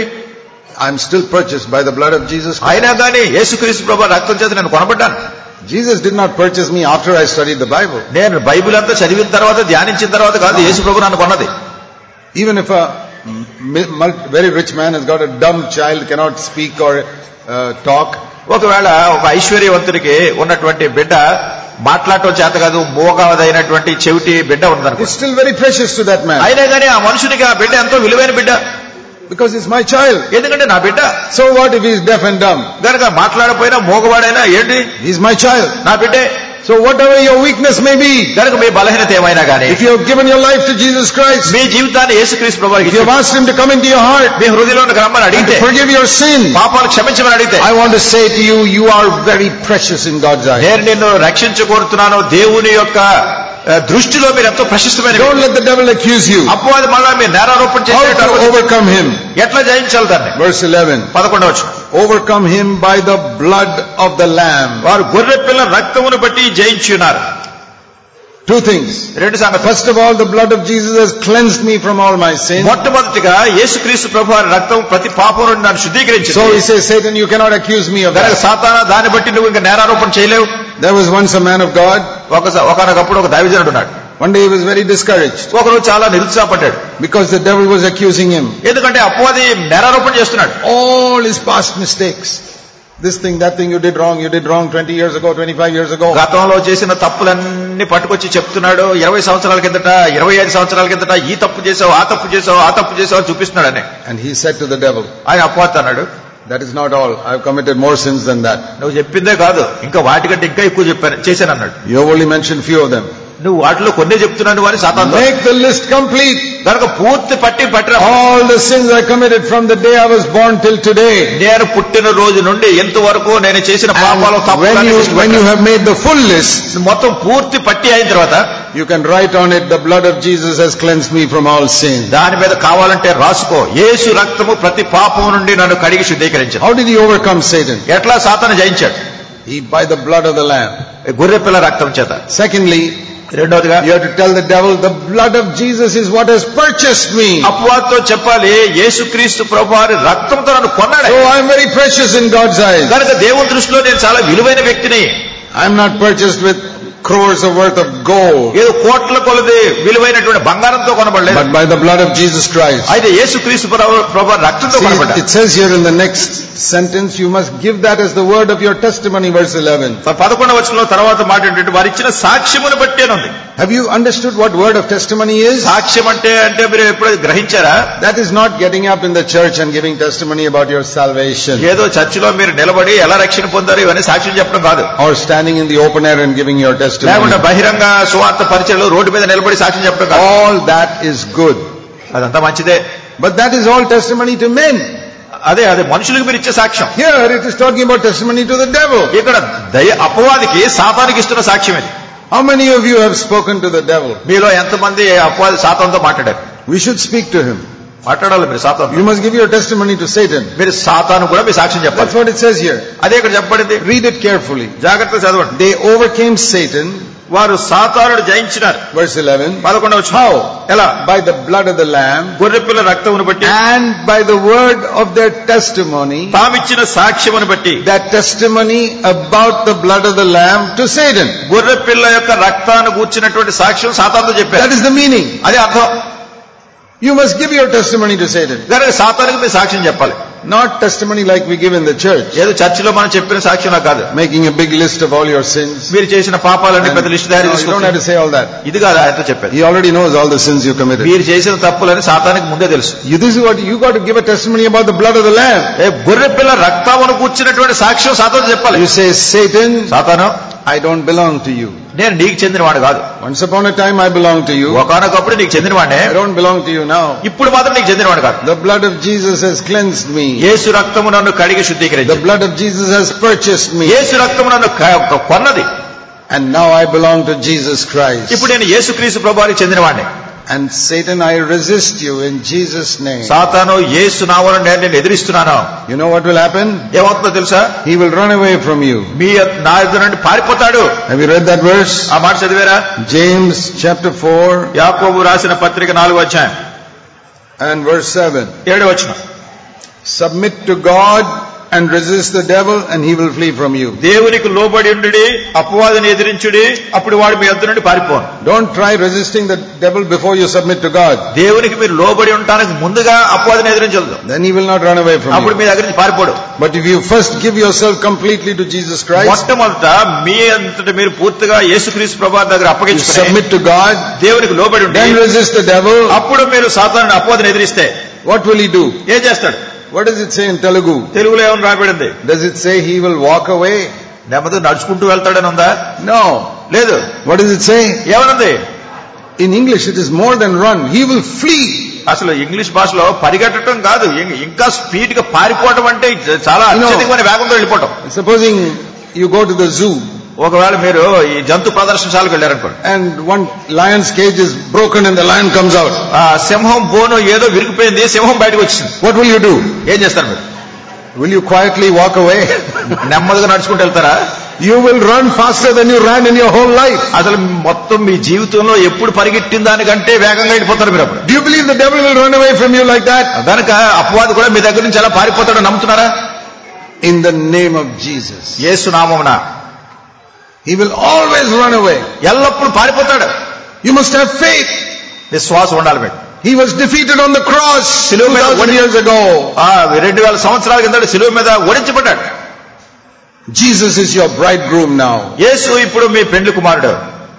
I am still purchased by the blood of Jesus Christ. అయినా కానీ యేసుక్రీస్తు ప్రభువు రక్తం చేత నేను కొనబడ్డాను. Jesus did not purchase me after I studied the Bible. నేను బైబిల్ అంతా చదివిన తర్వాత ధ్యానించిన తర్వాత కాదు యేసు ప్రభు నన్ను కొన్నది. Even if a very rich man has got a dumb child, cannot speak or uh, talk. ఒకవేళ ఒక ఐశ్వర్యవంతుడికి ఉన్నటువంటి బిడ్డ మాట్లాడటం చేత కాదు, మోగదైనటువంటి చెవిటి బిడ్డ ఉందనుకో, It's still very precious to that man. అయినా కానీ ఆ మనుషునికి ఆ బిడ్డ ఎంతో విలువైన బిడ్డ. Because it's my child. ఎందుకంటే నా బిడ్డ. So what if he's deaf and dumb? గనక మాట్లాడపోయినా మోగవాడైనా ఏంటి? He's my child. నా బిడ్డే. So whatever your weakness may be, గనక మీ బలహీనత ఏమైనా గానీ, if you have given your life to Jesus Christ, మీ జీవితాన్ని యేసుక్రీస్తు ప్రభువుకి, if you have asked Him to come into your heart, మీ హృదయంలోకి రమ్మని అడిగితే, forgive your sin, పాపాలు క్షమించమని అడిగితే, I want to say to you, you are very precious in God's eyes. నేను నిన్ను రక్షించకోరుతున్నాను. దేవుని యొక్క దృష్టిలో మీరు ఎంతో ప్రశస్తమైన. Don't let the devil accuse you. అపవాది మళ్ళా మీరు నేరారోపణ How to చేసేటప్పుడు overcome him? ఎట్లా జయించాలి దాన్ని? Verse eleven. పదకొండవ వచనం. Overcome him by the blood of the Lamb. వారు గొర్రె పిల్ల రక్తమును బట్టి జయించున్నారు. Two things. రెండు సంగతులు. First of all, the blood of Jesus has cleansed me from all my sins. మొట్టమొదటిగా యేసుక్రీస్తు ప్రభువారి రక్తం ప్రతి పాపం నుండి నన్ను శుద్ధీకరించింది. So he says, Satan, you cannot accuse me of that. సాతానా దాన్ని బట్టి నువ్వు ఇంకా నేరారోపణ చేయలేవు. There was once a man of God. ఒకనొకప్పుడు ఒక దైవజనుడు ఉన్నాడు. One day he was very discouraged. ఒకరోజు చాలా నిరుత్సాహపడ్డాడు. Because the devil was accusing him. ఎందుకంటే అపవాది నేరారోపణ చేస్తున్నాడు. All his past mistakes. This thing, that thing you did wrong, you did wrong twenty years ago, twenty-five years ago. గతంలో చేసిన తప్పులన్నీ పట్టుకొచ్చి చెప్తున్నాడు. ఇరవై సంవత్సరాల కిందట, ఇరవై ఐదు సంవత్సరాల కిందట ఈ తప్పు చేసావు, ఆ తప్పు చేసావు, ఆ తప్పు చేసావు చూపిస్తున్నాడు అని. And he said to the devil, ఆయన అపవాది అన్నాడు, that is not all. I have committed more sins than that. నువ్వు చెప్పిందే కాదు, ఇంకా వాటికంటే ఇంకా ఎక్కువ చెప్పాను చేశాను అన్నాడు. You have only mentioned few of them. నువ్వు వాటిలో కొన్నే చెప్తున్నాడు అని సాతాను. Make the list complete. కనుక పూర్తి పట్టి పట్టిన all the sins I committed from the day I was born till today. నేను పుట్టిన రోజు నుండి ఎంతవరకు నేను చేసిన పాపాలు తప్పులు, when you have made the full list, మొత్తం పూర్తి పట్టి అయిన తర్వాత you can write on it, the blood of Jesus has cleansed me from all sin. దాని మీద కావాలంటే రాసుకో, యేసు రక్తము ప్రతి పాపం నుండి నన్ను కడిగి శుద్ధీకరించింది. How did he overcome Satan? ఎట్లా సాతాను జయించాడు? He by the blood of the Lamb. గొర్రె పిల్ల రక్తం చేత. Secondly, రెండోదిగా you have to tell the devil, the blood of Jesus is what has purchased me. అపవాదితో చెప్పాలి, యేసుక్రీస్తు ప్రభువారి రక్తంతో నన్ను కొన్నాడు. So I am very precious in God's eyes. కనుక దేవుని దృష్టిలో నేను చాలా విలువైన వ్యక్తిని. I am not purchased with crores of worth of gold, ఏదో కోట్ల కొలది విలువైనటువంటి బంగారంతో కొనబడలేదు, but by the blood of Jesus Christ. అయితే యేసుక్రీస్తు ప్రభువారి రక్తంతో కొనబడ్డాడు. It says here in the next sentence, you must give that as the word of your testimony, verse eleven. పదకొండవ వచనంలో తర్వాత మాట ఏంటంటే వారు ఇచ్చిన సాక్ష్యమును బట్టి అని ఉంది. Have you understood what word of testimony is? సాక్ష్యం అంటే అంటే మీరు ఎప్పుడు గ్రహించారా? That is not getting up in the church and giving testimony about your salvation, ఏదో చర్చిలో మీరు నిలబడి ఎలా రక్షణ పొందారు ఇవన్నీ సాక్ష్యం చెప్పడం కాదు. or standing in the open air and giving your testimony. లేకుంటే బహిరంగ సువార్త పరిచయలో రోడ్డు మీద నిలబడి సాక్ష్యం చెప్పడం కాదు. All that is good, అదంతా మంచిదే, but that is all testimony to men. అదే అదే మనుషులకు మీరు ఇచ్చే సాక్ష్యం. Here it is talking about testimony to the devil. ఇక్కడ దయ అపవాదికి సాతానికి ఇస్తున్న సాక్ష్యం ఇది. How many of you have spoken to the devil? మీలో ఎంతమంది అపవాది సాతానుతో మాట్లాడారు? We should speak to him. మాట్లాడాలి మీరు సాతాను. You must give your testimony to Satan. మీరు సాతాను కూడా మీ సాక్ష్యం చెప్పాలి. That's what it says here. అదే ఇక్కడ చెప్పబడింది. Read it carefully. జాగ్రత్తగా చదవండి. They overcame Satan. వారు సాతానుడు జయించినారు. Verse eleven. పదకొండవ వచనం. How? ఎలా? By the blood of the Lamb, గొర్రెపిల్ల రక్తమును బట్టి, and by the word of their testimony. తామిచ్చిన సాక్ష్యమును బట్టి. That testimony about the blood of the Lamb to Satan. గొర్రెపిల్ల యొక్క రక్తాన్ని గూర్చినటువంటి సాక్ష్యం సాతానుతో చెప్పారు. That is the meaning. అదే అర్థం. You must give your testimony to Satan. కనుక సాతానుకు మీరు సాక్ష్యం చెప్పాలి. Not testimony like we give in the church. ఏదో చర్చిలో మనం చెప్పిన సాక్ష్యం కాదు. Making a big list of all your sins. మీరు చేసిన పాపాలన్నీ పెద్ద లిస్ట్ తయారు చేసుకుంటారు. You don't have to say all that. ఇది కాదు ఆయనతో చెప్పేది. He already knows all the sins you committed. మీరు చేసిన తప్పులని సాతానికి ముందే తెలుసు. This is what you got to give a testimony about the blood of the Lamb. ఏ గొర్రెపిల్ల రక్తమును గూర్చినటువంటి సాక్ష్యం సాతానుతో చెప్పాలి. You say, Satan, సాతాను, I don't belong to you. నేను నీకు చెందినవాడు కాదు. Once upon a time I belonged to you. ఒకనొకప్పుడు నీకు చెందినవాడే. I don't belong to you now. ఇప్పుడు మాత్రం నీకు చెందినవాడు కాదు. The blood of Jesus has cleansed me. యేసు రక్తము నన్ను కడిగి శుద్ధీకరించింది. The blood of Jesus has purchased me. యేసు రక్తము నన్ను కొన్నది. And now I belong to Jesus Christ. ఇప్పుడు నేను యేసుక్రీస్తు ప్రభువునికి చెందినవాడిని. And Satan, I resist you in Jesus' name. సాతాను, యేసు నామమున నేను నిన్ను ఎదిరిస్తున్నాను. You know what will happen? ఏమవుతుందో తెలుసా? He will run away from you. మీ నా ఎదురు నుండి పారిపోతాడు. Have you read that verse? ఆ మాట చదివారా? James chapter four. యాకోబు రాసిన పత్రిక నాలుగో అధ్యాయం and verse seven. ఏడవ వచనం. Submit to God and resist the devil and he will flee from you. దేవునికి లోబడి ఉండుడి, అపవాదిని ఎదిరించుడి, అప్పుడు వాడు మీ యొద్ద నుండి పారిపోను. Don't try resisting the devil before you submit to God. దేవునికి మీరు లోబడి ఉండడానికి ముందుగా అపవాదిని ఎదిరించొద్దు. Then he will not run away from you. అప్పుడు మీ దగ్గర నుంచి పారిపోడు. But if you first give yourself completely to Jesus Christ, మొట్టమొదట మీ అంతట మీరు పూర్తిగా యేసుక్రీస్తు ప్రభువు దగ్గర అప్పగించుకొని submit to God, దేవునికి లోబడి ఉండి, then resist the devil, అప్పుడు మీరు సాతానుని అపవాదిని ఎదిరిస్తే what will he do? ఏం చేస్తాడు? What does it say in Telugu? తెలుగులో ఏమని రాయబడింది? Does it say he will walk away? నెమ్మది నడుచుకుంటూ వెళ్తాడని ఉందా? No. లేదు. What does it say? ఏమనుంది? In English it is more than run. He will flee. అసలు ఇంగ్లీష్ భాషలో పరిగెట్టడం కాదు, ఇంకా స్పీడ్ గా పారిపోవడం అంటే చాలా అత్యధికమైన వేగంతో వెళ్ళిపోవడం. Supposing you go to the zoo. ఒకవేళ మీరు ఈ జంతు ప్రదర్శనశాలకు వెళ్ళారనుకోండి, and one lion's cage is broken and the lion comes out. ఆ సింహం బోను ఏదో విరిగిపోయింది, సింహం బయటకు వచ్చింది. What will you do? ఏం చేస్తారు మీరు? Will you quietly walk away? నెమ్మదిగా నడుచుకుంటూ వెళ్తారా? You will run faster than you ran in your whole life. అసలు మొత్తం మీ జీవితంలో ఎప్పుడు పరిగెట్టిన దానికంటే వేగంగా వెళ్ళిపోతారు మీరు అప్పుడు. Do you believe the devil will run away from you like that? కనుక అపవాది కూడా మీ దగ్గర నుంచి ఎలా పారిపోతాడో నమ్ముతున్నారా? In the name of Jesus. యేసు నామమున he will always run away. ఎల్లప్పుడూ పారిపోతాడు. You must have faith. విశ్వాసం ఉండాలి మీకు. He was defeated on the cross two thousand years ago. ఆ రెండు వేల సంవత్సరాల కిందట శిలువ మీద ఓడించబడ్డాడు. Jesus is your bridegroom now. యేసు ఇప్పుడు మీ పెండ్లి కుమారుడు.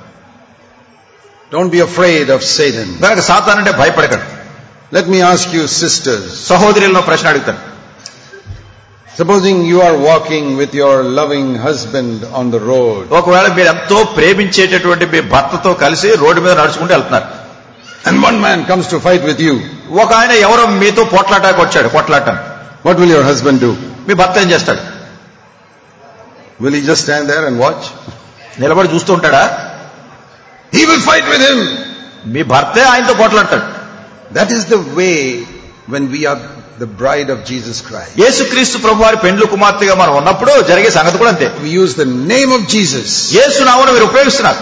Don't be afraid of Satan. కనుక సాతాను అంటే భయపడకండి. Let me ask you, sisters. సహోదరులను ప్రశ్న అడుగుతాను. Supposing you are walking with your loving husband on the road. ఒకవేళ మీరు ఎంతో ప్రేమించేటటువంటి మీ భర్తతో కలిసి రోడ్డు మీద నడుచుకుంటూ వెళ్తున్నారు. And one man comes to fight with you. ఒక ఆయన ఎవరో మీతో పోట్లాటకు వచ్చాడు, పోట్లాట. What will your husband do? మీ భర్త ఏం చేస్తాడు? Will he just stand there and watch? నిలబడి చూస్తూ ఉంటాడా? He will fight with him. మీ భర్తే ఆయనతో పోట్లాడతాడు. That is the way when we are the bride of Jesus Christ. యేసుక్రీస్తు ప్రభువారి పెండ్లి కుమార్తెగా మనం ఉన్నప్పుడు జరిగే సంగతి కూడా అంతే. We use the name of Jesus. యేసు నామమును మీరు ఉపయోగిస్తున్నారు.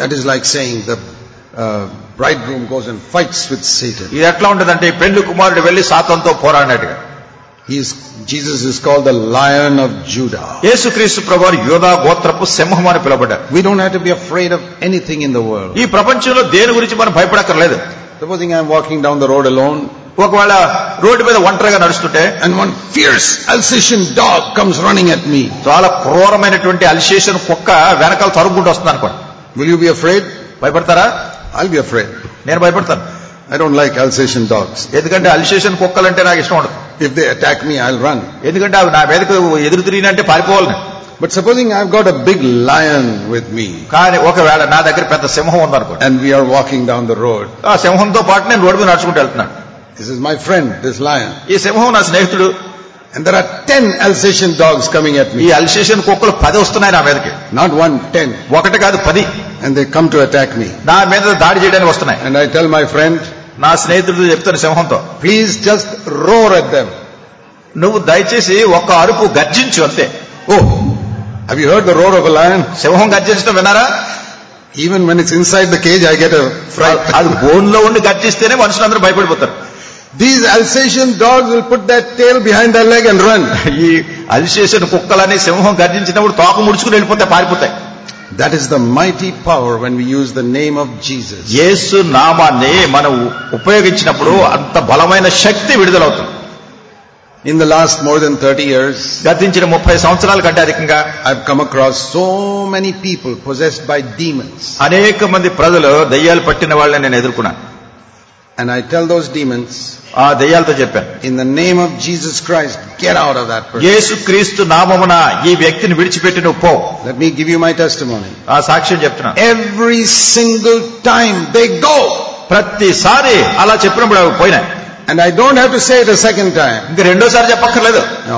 That is like saying the uh, bridegroom goes and fights with Satan. ఇది ఎట్లా ఉంటదంటే పెళ్లి కుమారుడు వెళ్లి సాతానుతో పోరాడినట్టుగా. He is, Jesus is called the Lion of Judah. యేసుక్రీస్తు ప్రభువు యోధా గోత్రపు సింహం అని పిలువబడ్డారు. We don't have to be afraid of anything in the world. ఈ ప్రపంచంలో దేని గురించి మనం భయపడక్కర్లేదు. Supposing I am walking down the road alone, ఒకవేళ రోడ్డు మీద ఒంటరిగా నడుస్తుంటే and one fierce Alsatian dog comes running at me, చాలా క్రూరమైనటువంటి అల్సేషన్ కుక్క వెనకాల తరుముకుంటూ వస్తుంది అనుకోండి. will you be afraid? భయపడతారా? I'll be afraid. నేను భయపడతాను. I don't like Alsatian dogs. ఎందుకంటే అల్సేషన్ కుక్కలంటే నాకు ఇష్టం ఉండదు. If they attack me, I'll run. ఎందుకంటే అవి నా మీదకు ఎదురు తిరిగినంటే పారిపోవాలి. But supposing I've got a big lion with me, కానీ ఒకవేళ నా దగ్గర పెద్ద సింహం ఉందనుకోండి, and we are walking down the road, ఆ సింహంతో పాటు నేను రోడ్డు మీద నడుచుకుంటూ వెళ్తున్నాను. this is my friend, this lion, ఈ సింహం నా స్నేహితుడు, and there are ten Alsatian dogs coming at ఈ me. అల్సేషన్ కుక్కలు పది వస్తున్నాయి నా మీదకి. Not one, ten. ఒకటి కాదు పది. And they come to attack me. నా మీద దాడి చేయడానికి వస్తున్నాయి. And I tell my friend, నా స్నేహితుడు చెప్తాను సింహంతో, please just roar at them. నువ్వు దయచేసి ఒక్క అరుపు గర్జించు అంతే. Oh, have you heard the roar of a lion? సింహం గర్జించడం విన్నారా? Even when it's inside the cage, I get a fright. అది బోన్లో ఉండి గర్జిస్తేనే మనుషులందరూ భయపడిపోతారు. These Alsatian dogs will put their tail behind their leg and run. ఈ Alsatian కుక్కలని సింహం గర్జించినప్పుడు తోక ముడుచుకుని వెళ్ళిపోతాయి, పారిపోతాయి. That is the mighty power when we use the name of Jesus. యేసు నామాన్ని మనం ఉపయోగించినప్పుడు అంత బలమైన శక్తి విడుదలవుతుంది. In the last more than thirty years, గతించిన ముప్పై సంవత్సరాల కంటే అధికంగా I've come across so many people possessed by demons. అనేక మంది ప్రజలు దయ్యాలు పట్టిన వాళ్ళని నేను ఎదుర్కొన్నాను. And I tell those demons, ఆ దయ్యాలతో చెప్పాను, in the name of Jesus Christ, get out of that person. యేసు క్రీస్తు నామమున ఈ వ్యక్తిని విడిచిపెట్టి నువ్వు పో. Let me give you my testimony. ఆ సాక్ష్యం చెప్తున్నాను. Every single time they go. ప్రతిసారి అలా చెప్పినప్పుడు అవి పోయినాయి. And I don't have to say it a second time. ఇంకా రెండోసారి చెప్పక్కర్లేదు. No.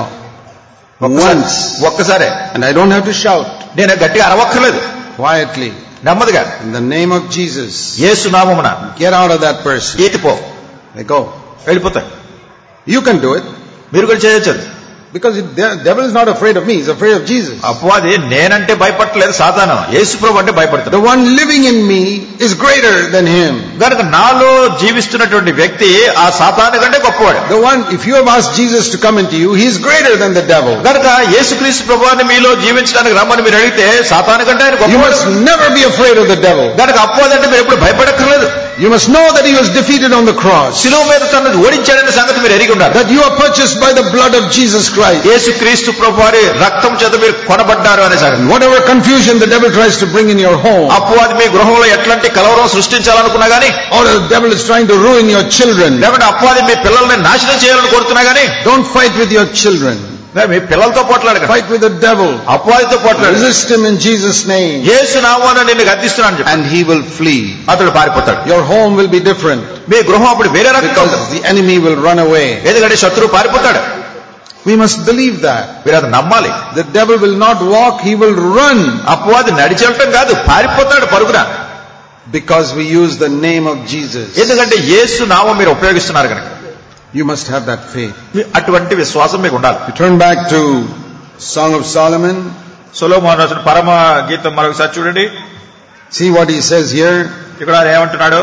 Once. ఒక్కసారే. And I don't have to shout. నేను గట్టిగా అరవక్కర్లేదు. Quietly. నెమ్మదిగా. In the name of Jesus. యేసు నామమున Get out of that person. ఈతిపో. They go. వెళ్ళిపోతాయి. You can do it. మీరు కూడా చేయొచ్చు. Because the devil is not afraid of me, he's afraid of Jesus. అపవాది నేనంటే భయపడలేదు, సాతాను యేసు ప్రభు అంటే భయపడతాడు. The one living in me is greater than him. కనుక నాలో జీవిస్తున్నటువంటి వ్యక్తి ఆ సాతాను కంటే గొప్పవాడు. The one, if you have asked Jesus to come into you, he is greater than the devil. కనుక యేసుక్రీస్తు ప్రభువుని మీలో జీవించడానికి రమ్మని మీరు అడిగితే సాతాను కంటే ఆయన You గొప్పవాడు. must never be afraid of the devil. కనుక అపవాది అంటే మీరు ఎప్పుడు భయపడక్కర్లేదు. You must know that he was defeated on the cross. శిలువ మీద తనను ఓడించాడనే సంగతి మీరు ఎరిగి ఉండాలి. That you are purchased by the blood of Jesus Christ. యేసుక్రీస్తు ప్రభువారి రక్తం చేత మీరు కొనబడ్డారు అనే సంగతి. Whatever confusion the devil tries to bring in your home, అపవాది మీ గృహంలో ఎట్లాంటి కలవరం సృష్టించాలనుకున్నా గానీ, or the devil is trying to ruin your children, లేకుంటే అపవాది మీ పిల్లల్ని నాశనం చేయాలని కోరుతున్నా గానీ, don't fight with your children. మీ పిల్లలతో పోట్లాడకండి. Fight with the devil. అపవాదితో పోట్లాడు. Resist him in Jesus' name. యేసు నామమున నిన్ను గద్దిస్తున్నాను చెప్పు. And he will flee. అతడు పారిపోతాడు. Your home will be different. మీ గృహం అప్పుడు వేరే రకంగా Because ఉంటుంది. the enemy will run away. ఎందుకంటే శత్రువు పారిపోతాడు. We must believe that. మీరు అది నమ్మాలి. The devil will not walk, he will run. అపవాది నడిచెళ్ళటం కాదు, పారిపోతాడు పరుగున. Because we use the name of Jesus. ఎందుకంటే యేసు నామం మీరు ఉపయోగిస్తున్నారు కనుక. You must have that faith. అటువంటి విశ్వాసం మీకు ఉండాలి. We turn back to Song of Solomon. సొలొమోను రాసిన పరమ గీతం మరొకసారి చూడండి. See what he says here. ఇక్కడ ఆయన ఏమంటున్నాడు?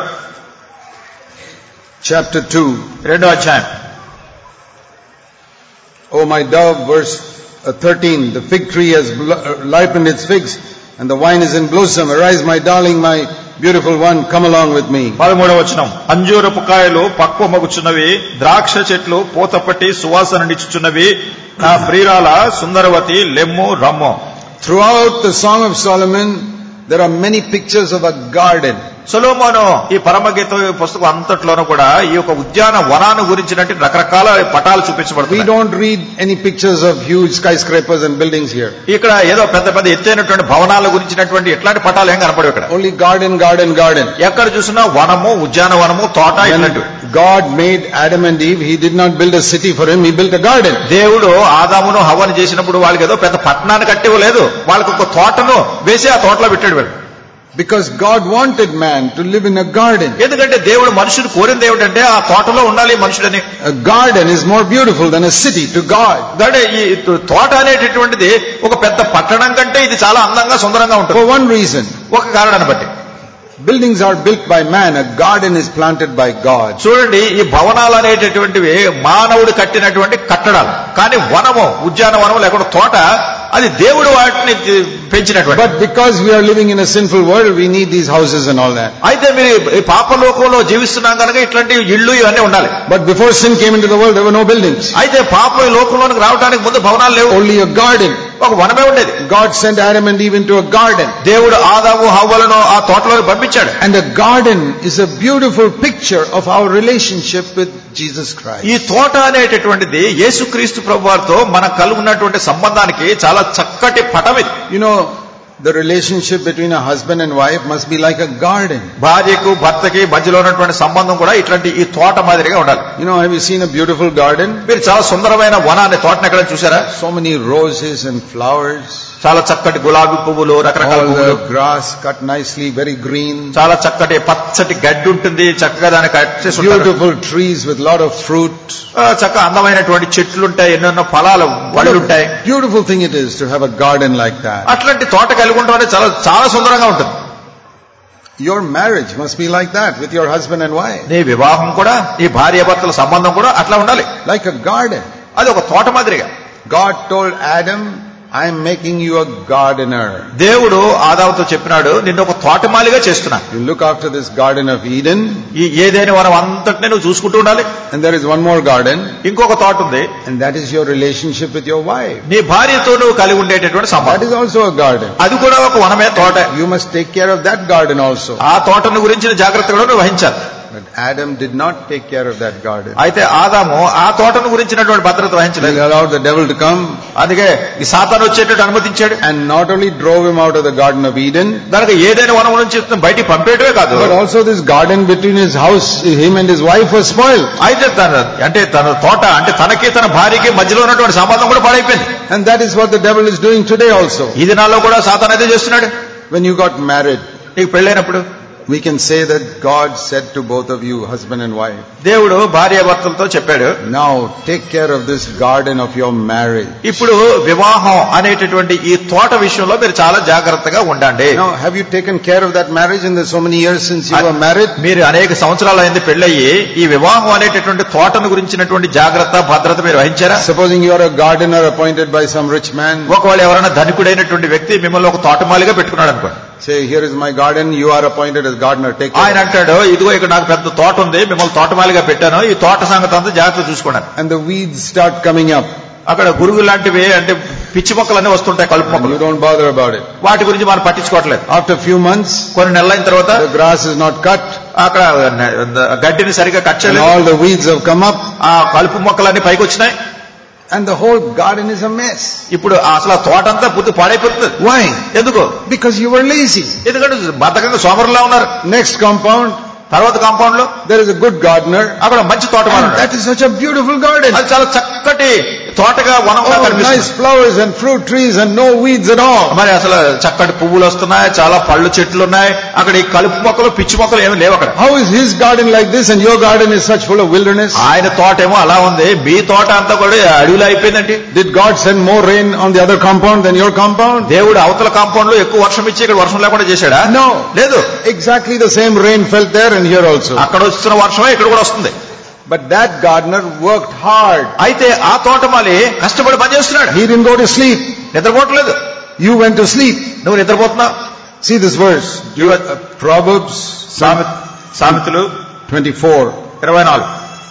Chapter two. రెండో అధ్యాయం. Oh my dove, verse thirteen. The fig tree has ripened its figs and the wine is in blossom. Arise, my darling, my beautiful one, come along with me. పదమూడవ వచనం. అంజూరపు కాయలు పక్వమగుచున్నవి, ద్రాక్ష చెట్లు పూతపట్టి సువాసననిచ్చుచున్నవి, నా ప్రియురాల సుందరవతి లెమ్ము రమ్ము. Throughout the Song of Solomon, there are many pictures of a garden. సొలొమోను ఈ పరమగీత పుస్తకం అంతట్లోనూ కూడా ఈ యొక్క ఉద్యాన వనాన్ని గురించినట్టు రకరకాల పటాలు చూపించబడుతుంది. We don't read any pictures of huge skyscrapers and buildings here. ఇక్కడ ఏదో పెద్ద పెద్ద ఎత్తైనటువంటి భవనాల గురించినటువంటి ఎట్లాంటి పటాలు ఏం కనపడవు ఇక్కడ. Only garden, garden, garden. ఎక్కడ చూసినా వనము, ఉద్యానవనము, తోట ఇట్లాంటివి. God made Adam and Eve, he did not build a city for him, he built a garden. దేవుడు ఆదామును హవ్వను చేసినప్పుడు వాళ్ళకి ఏదో పెద్ద పట్టణాన్ని కట్టివ్వలేదు, వాళ్ళకి ఒక తోటను వేసి ఆ తోటలో పెట్టాడు వీడు. Because God wanted man to live in a garden. ఎందుకంటే దేవుడు మనుషుడు కోరింది ఏమిటంటే ఆ తోటలో ఉండాలి మనుషుడని. A garden is more beautiful than a city to God. అంటే ఈ తోట అనేటటువంటిది ఒక పెద్ద పట్టణం కంటే ఇది చాలా అందంగా సుందరంగా ఉంటుంది. For one reason. ఒక కారణాన్ని బట్టి. Buildings are built by man, a garden is planted by God. చూడండి, ఈ భవనాలు అనేటటువంటివి మానవుడు కట్టినటువంటి కట్టడాలు, కానీ వనము, ఉద్యానవనం లేకుండా తోట అది దేవుడు వాటిని పెంచినటువంటి. But because we are living in a sinful world, we need these houses and all that. అయితే మీరు ఈ పాపలోకంలో జీవిస్తున్నాం కనుక ఇట్లాంటి ఇళ్ళు ఇవన్నీ ఉండాలి. But before sin came into the world, there were no buildings. అయితే పాప లోకంలోనికి రావడానికి ముందు భవనాలు లేవు, Only a garden. ఒక వనమే ఉండేది. God sent Adam and Eve into a garden. దేవుడు ఆదాము హవ్వలను ఆ తోటలోకి పంపించాడు. And a garden is a beautiful picture of our relationship with Jesus Christ. ఈ తోట అనేటటువంటిది యేసుక్రీస్తు ప్రభువారితో మన కలిగి ఉన్నటువంటి సంబంధానికి చాలా చక్కటి పటం ఇది. You know, the relationship between a husband and wife must be like a garden. భార్యకు భర్తకి మధ్యలో ఉన్నటువంటి సంబంధం కూడా ఇట్లాంటి ఈ తోట మాదిరిగా ఉండాలి. You know, have you seen a beautiful garden? మీరు చాలా సుందరమైన వనాన్ని తోటను ఎక్కడ చూసారా? So many roses and flowers. చాలా చక్కటి గులాబీ పువ్వులు, రకరకాల పువ్వులు, grass cut nicely, very green. చాలా చక్కటి పచ్చటి గడ్డి ఉంటుంది, చక్కగా దాన్ని కట్ చేసి ఉంటారు. Beautiful trees with lot of fruit. చక్కగా అందమైనటువంటి చెట్లు ఉంటాయి, ఎన్నెన్నో ఫలాలు పళ్ళు ఉంటాయి. Beautiful thing it is to have a garden like that. అట్లాంటి తోట కలిగి ఉండడం అనేది చాలా చాలా సుందరంగా ఉంటుంది. Your marriage must be like that with your husband and wife. నీ వివాహం కూడా, ఈ భార్య భర్తల సంబంధం కూడా అట్లా ఉండాలి, Like a garden. అది ఒక తోట మాదిరిగా. God told Adam, I am making you a gardener. దేవుడు ఆదాముతో చెప్పినాడు, నిన్ను ఒక తోటమాలిగా చేస్తున్నా. You look after this garden of Eden. ఈ ఏదైనా వనం అంతటిని నువ్వు చూసుకుంటూ ఉండాలి. And there is one more garden. ఇంకొక తోట ఉంది, and that is your relationship with your wife. నీ భార్యతో నువ్వు కలిగి ఉండేటటువంటి That సంబంధం, is also a garden. అది కూడా ఒక వనమే, తోట. You must take care of that garden also. ఆ తోటను గురించిన జాగ్రత్త కూడా నువ్వు వహించాలి. But Adam did not take care of that garden. అయితే ఆదాము ఆ తోటను గురించినటువంటి భద్రత He వహించలేదు. allowed the devil to come అందుకే ఈ సాతాను వచ్చేటట్టు అనుమతించాడు. and not only drove him out of the garden of Eden, దానికి ఏదైనా వనం నుంచి బయటికి పంపేయటమే కాదు, but also this garden between his house, him and his wife was spoiled. అయితే తన అంటే తన తోట అంటే తనకి తన భార్యకి మధ్యలో ఉన్నటువంటి సంబంధం కూడా పాడైపోయింది. And that is what the devil is doing today also. ఈ దినాల్లో కూడా సాతాను అదే చేస్తున్నాడు. When you got married, నీకు పెళ్ళైనప్పుడు we can say that God said to both of you, husband and wife, దేవుడు భార్య భర్తలతో చెప్పాడు, now take care of this garden of your marriage. ఇప్పుడు వివాహం అనేటటువంటి ఈ తోట విషయంలో మీరు చాలా జాగ్రత్తగా ఉండండి. Now, have you taken care of that marriage in the so many years since you were married? మీరు అనేక సంవత్సరాలు అయింది పెళ్ళయ్యి, ఈ వివాహం అనేటటువంటి తోటను గురించినటువంటి జాగ్రత్త భద్రత మీరు వహించారా? Supposing you are a gardener appointed by some rich man. ఒకవేళ ఎవరైనా ధనికుడైనటువంటి వ్యక్తి మిమ్మల్ని ఒక తోటమాలిగా పెట్టుకున్నాడు అనుకోండి. Say, here is my garden, you are appointed as gardener, take ఆయన care. అంటాడు, ఇదిగో ఇక్కడ నాకు పెద్ద తోట ఉంది, మిమ్మల్ని తోటమాలిగా పెట్టాను, ఈ తోట సంగతి అంతా జాగ్రత్త చూసుకోండి. And the weeds start coming up. అక్కడ గురుగు లాంటివి అంటే పిచ్చి మొక్కలన్నీ వస్తుంటాయి, కలుపు And మొక్కలు, you don't bother about it. వాటి గురించి మనం పట్టించుకోవట్లేదు. After a few months, కొన్ని నెలలైన తర్వాత the grass is not cut, అక్కడ గడ్డిని సరిగా కట్ and చేయలేదు, all the weeds have come up, ఆ కలుపు మొక్కలన్నీ పైకి వచ్చినాయి, and the whole garden is a mess. ఇప్పుడు అసలు ఆ తోట అంతా పూర్తి పాడైపోతుంది. Why? ఎందుకు? Because you were lazy. ఎందుకంటే బద్ధకంగా సోమరులా ఉన్నారు. Next compound, తర్వాత కాంపౌండ్ లో there is a good gardener, అక్కడ మంచి తోట, and that is such a beautiful garden. అది చాలా చక్కటి తోటగా వనంగా Oh, కనిపిస్తుంది. nice flowers and fruit trees and no weeds at all. మరి అసలు చక్కటి పువ్వులు వస్తున్నాయి, చాలా పళ్ళు చెట్లు ఉన్నాయి, అక్కడ ఈ కలుపు మొక్కలు పిచ్చి మొక్కలు ఏమి లేవు అక్కడ. How is his garden like this and your garden is such full of wilderness? ఆయన తోట ఏమో అలా ఉంది, మీ తోట అంతా కూడా అడవిలో అయిపోయిందండి. Did God send more rain on the other compound than your compound? దేవుడు అవతల కాంపౌండ్ లో ఎక్కువ వర్షం ఇచ్చి ఇక్కడ వర్షం లేకుండా చేశాడా? No. లేదు. Exactly the same rain fell there and here also. అక్కడ వస్తున్న వర్షమే ఇక్కడ కూడా వస్తుంది. But that gardener worked hard. అయితే ఆ తోటమాలి కష్టపడి పనిచేస్తున్నాడు. He didn't go to sleep. నిద్రపోవట్లేదు. You went to sleep. నువ్వు నిద్రపోతున్నావు. See this verse. You uh, Proverbs సామెతలు twenty-four. ఇరవై నాలుగు.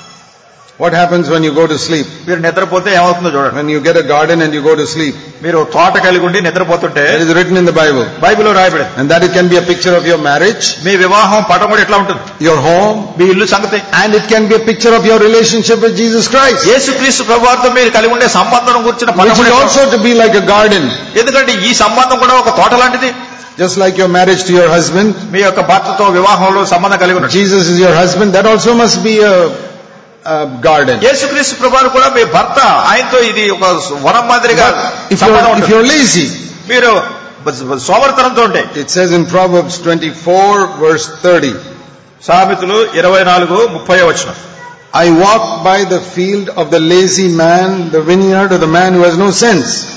What happens when you go to sleep? మీరు నిద్రపోతే ఏమవుతుందో చూడండి. When you get a garden and you go to sleep. మీరు తోట కలిగి ఉండి నిద్రపోతుంటే, It is written in the Bible. బైబిల్లో రాయబడింది, and that it can be a picture of your marriage, మీ వివాహం పటం కూడా ఎట్లా ఉంటుంది, your home, మీ ఇల్లు సంగతి, and it can be a picture of your relationship with Jesus Christ, యేసుక్రీస్తు ప్రభువుతో మీరు కలిగి ఉండే సంబంధం గురించిన which పటం is కూడా also to be like a garden. ఎందుకంటే ఈ సంబంధం కూడా ఒక తోట లాంటిది. Just like your marriage to your husband, మీ యొక్క భర్తతో వివాహంలో సంబంధం కలిగి ఉన్నారు, Jesus is your husband, that also must be a, a garden. యేసుక్రీస్తు ప్రభువు కూడా మీ భర్త, ఆయనతో ఇది ఒక వనం మాదిరిగా If సంబంధం you're, if ఉంటుంది. you're lazy, మీరు సోమరితనంతో ఉంటే, it says in Proverbs twenty-four verse thirty, సామెతలు ఇరవై నాలుగు ముప్పై వచనం, I walk by the field of the lazy man, the vineyard of the man who has no sense.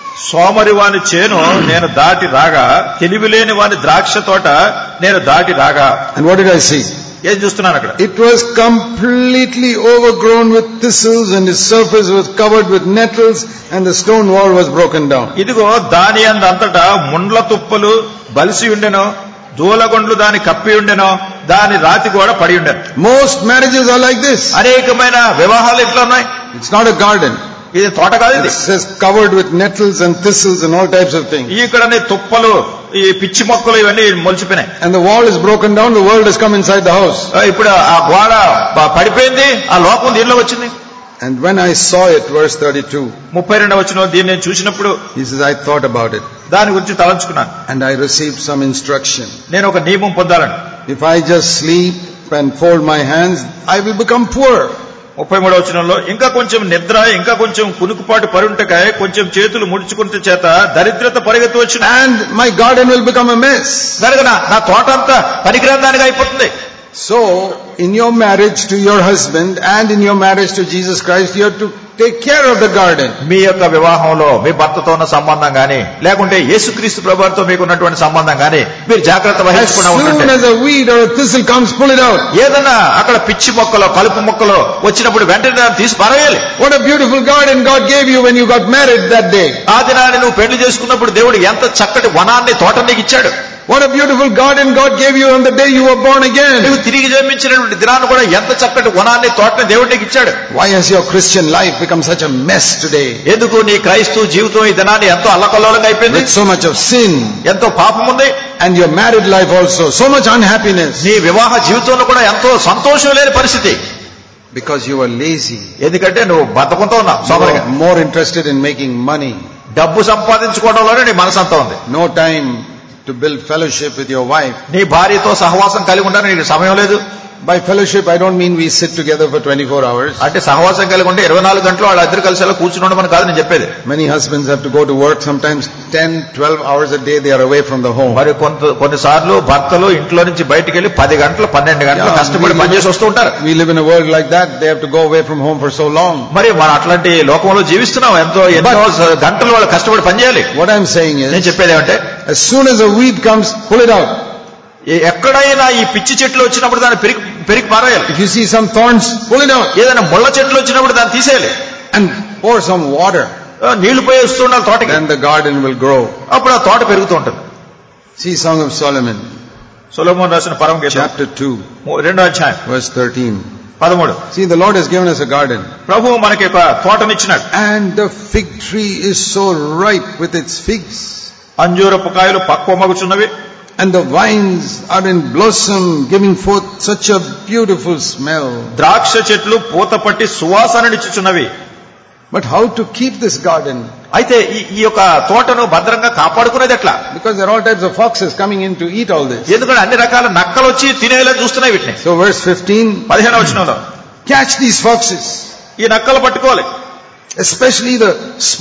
సోమరి వాని చేను నేను దాటి రాగా, తెలివిలేని వాని ద్రాక్ష తోట నేను దాటి రాగా. And what did I see? ఏం చూస్తున్నాను అక్కడ? It was completely overgrown with thistles and its surface was covered with nettles and the stone wall was broken down. ఇదిగో దాని అంతటా ముండ్ల తుప్పలు బలిసి ఉండెను, దూలగొండ్లు దాని కప్పి ఉండెను, దాని రాతి గోడ పడి ఉండెను. Most marriages are like this. అనేకమైన వివాహాలు ఇట్లా ఉన్నాయి. It's not a garden. ఇది తోట కాదు. ఇది It says covered with nettles and thistles and all types of things. ఇక్కడ తుప్పలు, ఈ పిచ్చి మొక్కలు ఇవన్నీ మొలిచిపోయినాయి. And the wall is broken down, the world has come inside the house. ఇప్పుడు ఆ గోడ పడిపోయింది, ఆ లోకం దీనిలో వచ్చింది. And when I saw it, verse thirty-two, ముప్పై రెండవ వచనం, దీన్ని నేను చూసినప్పుడు he says, I thought about it. దాని గురించి తలంచుకున్నాను. And I received some instruction. నేను ఒక నియమం పొందాలను. If I just sleep and fold my hands, I will become poor. ముప్పై మూడవ వచనంలో, ఇంకా కొంచెం నిద్ర, ఇంకా కొంచెం కునుకుపాటు పరుంటకాయ, కొంచెం చేతులు ముడుచుకుంటే చేత దరిద్రత పరిగెత్తి వచ్చిన. And my garden will become a mess. కనుక నా తోట అంతా పనికిరాందానిగా అయిపోతుంది. So, in your marriage to your husband and in your marriage to Jesus Christ, you have to take care of the garden. మీ యొక్క వివాహంలో మీ భర్తతో ఉన్న సంబంధం గాని, లేకుంటే యేసుక్రీస్తు ప్రభువుతో మీకు ఉన్నటువంటి సంబంధం గాని మీరు జాగ్రత్త వహించకుండా ఉండండి. As soon as a weed or a thistle comes, pull it out. ఏదన్నా అక్కడ పిచ్చి మొక్కలో, కలుపు మొక్కలో వచ్చినప్పుడు వెంటనే దాన్ని తీసి పారేయాలి. What a beautiful garden God gave you when you got married that day. ఆ దినాన్ని నువ్వు పెళ్లి చేసుకున్నప్పుడు దేవుడు ఎంత చక్కటి వనాన్ని, తోట నీకు ఇచ్చాడు. What a beautiful garden God gave you on the day you were born again. నువ్వు తిరిగి జన్మించినటువంటి దినాన్ని కూడా ఎంత చక్కటి వనాన్ని, తోటని దేవుడు నీకు ఇచ్చాడు. Why has your Christian life become such a mess today? ఎందుకు నీ క్రైస్తవ జీవితం ఈ దినాన్ని ఎంతో అల్లకల్లోలంగా అయిపోయింది? With so much of sin. ఎంతో పాపం ఉంది. And your married life also, so much unhappiness. నీ వివాహ జీవితంలో కూడా ఎంతో సంతోషం లేని పరిస్థితి. Because you were lazy. ఎందుకంటే నువ్వు బద్ధకంతో ఉన్నావు. సోమరిగా. More interested in making money. డబ్బు సంపాదించుకోవడంలోనే నీ మనసంతా ఉంది. No time to build fellowship with your wife. నీ భార్యతో సహవాసం కలిగి ఉండడానికి నీకు సమయం లేదు. By fellowship I don't mean we sit together for twenty-four hours. అంటే సహవాసం కలిగి ఉంటే ఇరవై నాలుగు గంటలు వాళ్ళిద్దరు కలిసి అలా కూర్చుని ఉండమని కాదు నేను చెప్పేది. Many husbands have to go to work, sometimes ten, twelve hours a day they are away from the home. మరి కొంత కొన్నిసార్లు భర్తలు ఇంట్లో నుంచి బయటికి వెళ్ళి పది గంటలు పన్నెండు గంటలు కష్టపడి పనిచేసి వస్తూ ఉంటారు. We live in a world like that. They have to go away from home for so long. మరి మనం అట్లాంటి లోకంలో జీవిస్తున్నాం. ఎంతో ఎన్నో గంటలు వాళ్ళు కష్టపడి పనిచేయాలి. What I'm saying is, నేను చెప్పేది ఏమంటే, as soon as a weed comes, pull it out. ఎక్కడైనా ఈ పిచ్చి చెట్లు వచ్చినప్పుడు దాన్ని పెరిగి పెరిగి పారేయాలి. If you see some thorns, pull it out. ఏదైనా ముళ్ళ చెట్లు వచ్చినప్పుడు దాన్ని తీసేయాలి. And pour some water. నీళ్లు పోయి వస్తుండాలి తోటకి. Then the garden will grow. అప్పుడు ఆ తోట పెరుగుతూ ఉంటుంది. See Song of Solomon. సొలొమోను రాసిన పరమ గీతం Chapter two. రెండో అధ్యాయం. Verse thirteen. పదమూడు. See, the Lord has given us a garden. ప్రభువు మనకి ఒక తోటనిచ్చినాడు. And the fig tree is so ripe with its figs. అంజూరపు కాయలు పక్వమగుచున్నవి. And the vines are in blossom, giving forth such a beautiful smell. ద్రాక్ష చెట్లు పూత పట్టి సువాసననిచ్చుచున్నవి. But how to keep this garden? అయితే ఈ యొక్క తోటను భద్రంగా కాపాడుకునేది ఎట్లా? Because there are all types of foxes coming in to eat all this. ఎందుకంటే అన్ని రకాల నక్కలు వచ్చి తినేలా చూస్తున్నాయి వీటిని. So verse fifteen. పదిహేనవ వచనంలో, catch these foxes. ఈ నక్కలు పట్టుకోవాలి. Especially the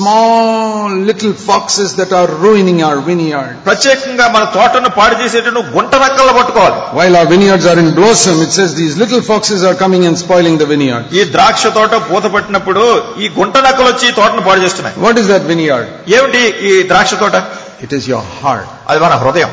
small little foxes that are ruining our vineyard. ప్రత్యేకంగా మన తోటను పాడు చేసేటట్టు గుంట నక్కలను పట్టుకోవాలి. While our vineyards are in blossom, it says these little foxes are coming and spoiling the vineyard. ఈ ద్రాక్ష తోట పూత పట్టినప్పుడు ఈ గుంట నక్కలు వచ్చి ఈ తోటను పాడు చేస్తున్నాయి. What is that vineyard? ఏమిటి ఈ ద్రాక్ష తోట? It is your heart. అది మన హృదయం.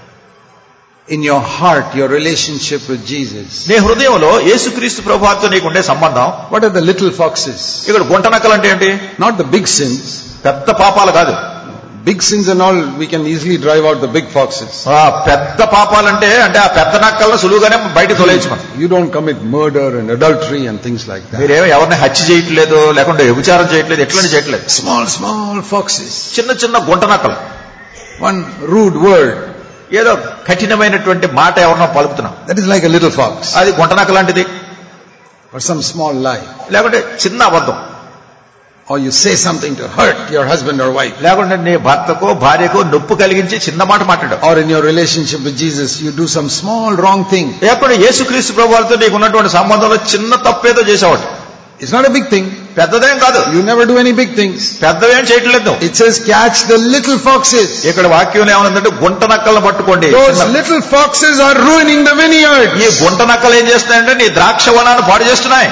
In your heart, your relationship with Jesus. నీ హృదయంలో యేసుక్రీస్తు ప్రభువుతో నీకు ఉండే సంబంధం. What are the little foxes? ఇక్కడ గుంట నక్కలు అంటే ఏంటి? Not the big sins. పెద్ద పాపాలు కాదు. Big sins and all, we can easily drive out the big foxes. ఆ పెద్ద పాపాలంటే అంటే ఆ పెద్ద నక్కలను సులువుగానే బయట తొలగించు. You don't commit murder and adultery and things like that. మీరేమో ఎవరిని హత్య చేయట్లేదు, లేకుంటే వ్యభిచారం చేయట్లేదు, ఎట్లని చేయట్లేదు. Small, small foxes. చిన్న చిన్న గుంట నక్కలు. One rude word. ఏదో కఠినమైనటువంటి మాట ఎవరినో పలుకుతున్నాం. That is like a little fox. అది గుంట నక్క లాంటిది. Or some small lie. లేకుంటే చిన్న అబద్ధం. Or you say something to hurt your husband or wife. లేకుంటే నీ భర్తకో భార్యకో నొప్పు కలిగించి చిన్న మాట మాట్లాడు. Or in your relationship with Jesus, you do some small wrong thing. లేకుంటే యేసుక్రీస్తు ప్రభువుతో నీకు ఉన్నటువంటి సంబంధంలో చిన్న తప్పేదో చేసావాడు. It's not a big thing. పెద్దదేం కాదు. You never do any big things. పెద్దవేం చేయట్లేదు. It says catch the little foxes. ఇక్కడ వాక్యం ఏమనుందంటే గుంట నక్కలను పట్టుకోండి. Those little foxes are ruining the vineyard. ఈ గుంట నక్కలు ఏం చేస్తున్నాయంటే నీ ద్రాక్ష వనాన్ని పాడు చేస్తున్నాయి.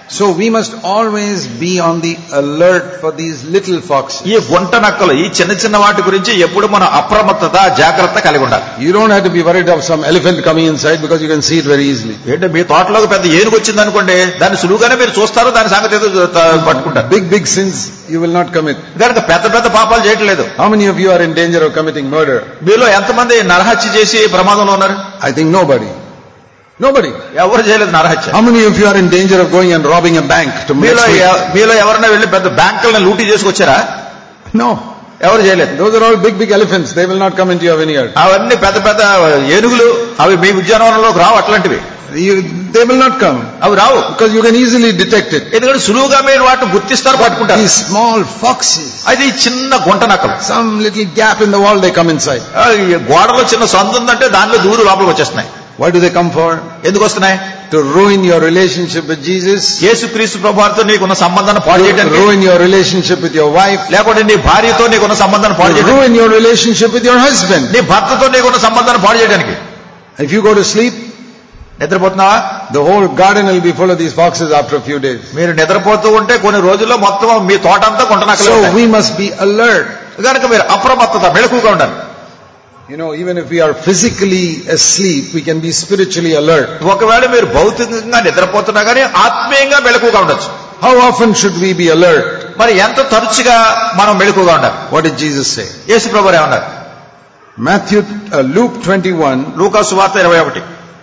So we must always be on the alert for these little foxes. ఈ గుంట నక్కలు ఈ చిన్న చిన్న వాటి గురించి ఎప్పుడు మనం అప్రమత్తత జాగ్రత్త కలిగి ఉండాలి. You don't have to be worried of some elephant coming inside because you can see it very easily. ఏంటంటే మీ తోటలోకి పెద్ద ఏనుగు వచ్చింది అనుకోండి, దాన్ని సులువుగానే మీరు చూస్తారు, దాని సంగతి ఏదో పట్టుకుంటారు. Big big sins you will not commit. కనుక పెద్ద పెద్ద పాపాలు చేయట్లేదు. How many of you are in danger of committing murder? మీలో ఎంతమంది నరహత్య చేసి ప్రమాదంలో ఉన్నారు? I think nobody. Nobody. ఎవరు చేయలేదు నరహత్య. How many of you are in danger of going and robbing a bank to మీలో మీలో ఎవరైనా వెళ్ళి పెద్ద బ్యాంకులను లూటీ చేసుకొచ్చారా? No. ఎవరు చేయలేదు. Those are all big big elephants. They will not come into your vineyard. అవన్నీ పెద్ద పెద్ద ఏనుగులు, అవి మీ ఉద్యానవనంలోకి రావు. అట్లాంటివి You, they will not come. అవి రావు. Because you can easily detect it. ఎందుకంటే సులువుగా మీరు వాటిని గుర్తిస్తారు, పట్టుకుంటారు. These small foxes. అయితే ఈ చిన్న గుంట నక్కలు, Some little gap in the wall, they come inside. గోడలో చిన్న సందు ఉందంటే దానిలో దూరు లోపలికి వచ్చేస్తున్నాయి. Why do they come for? ఎందుకు వస్తున్నాయి? To ruin your relationship with Jesus. యేసుక్రీస్తు ప్రభువుతో నీకున్న సంబంధాన్ని పాడు చేయడానికి. Ruin your relationship with your wife. లేకపోతే నీ భార్యతో నీకున్న సంబంధాన్ని పాడు చేయడానికి. Ruin your relationship with your husband. నీ భర్తతో నీకున్న సంబంధాన్ని పాడు చేయడానికి. If you go to sleep, నిద్రపోతున్నావా? the whole garden will be full of these foxes after a few days. మీరు నిద్రపోతూ ఉంటే కొన్ని రోజుల్లో మొత్తం మీ తోట అంతా గుంట నక్కలే So ఉంటాయి. we must be alert. కనుక మీరు అప్రమత్తత, మెలకువగా ఉండాలి. You know, even if we are physically asleep, we can be spiritually alert. ఒకవేళ మీరు భౌతికంగా నిద్రపోతున్నా కానీ ఆత్మీయంగా మెలకువగా ఉండొచ్చు. How often should we be alert? మరి ఎంత తరచుగా మనం మెలకువగా ఉండాలి? What did Jesus say? యేసు ప్రభువు ఏమన్నారు? Matthew, uh, Luke twenty-one, లూకా సువార్త ఇరవై ఒకటి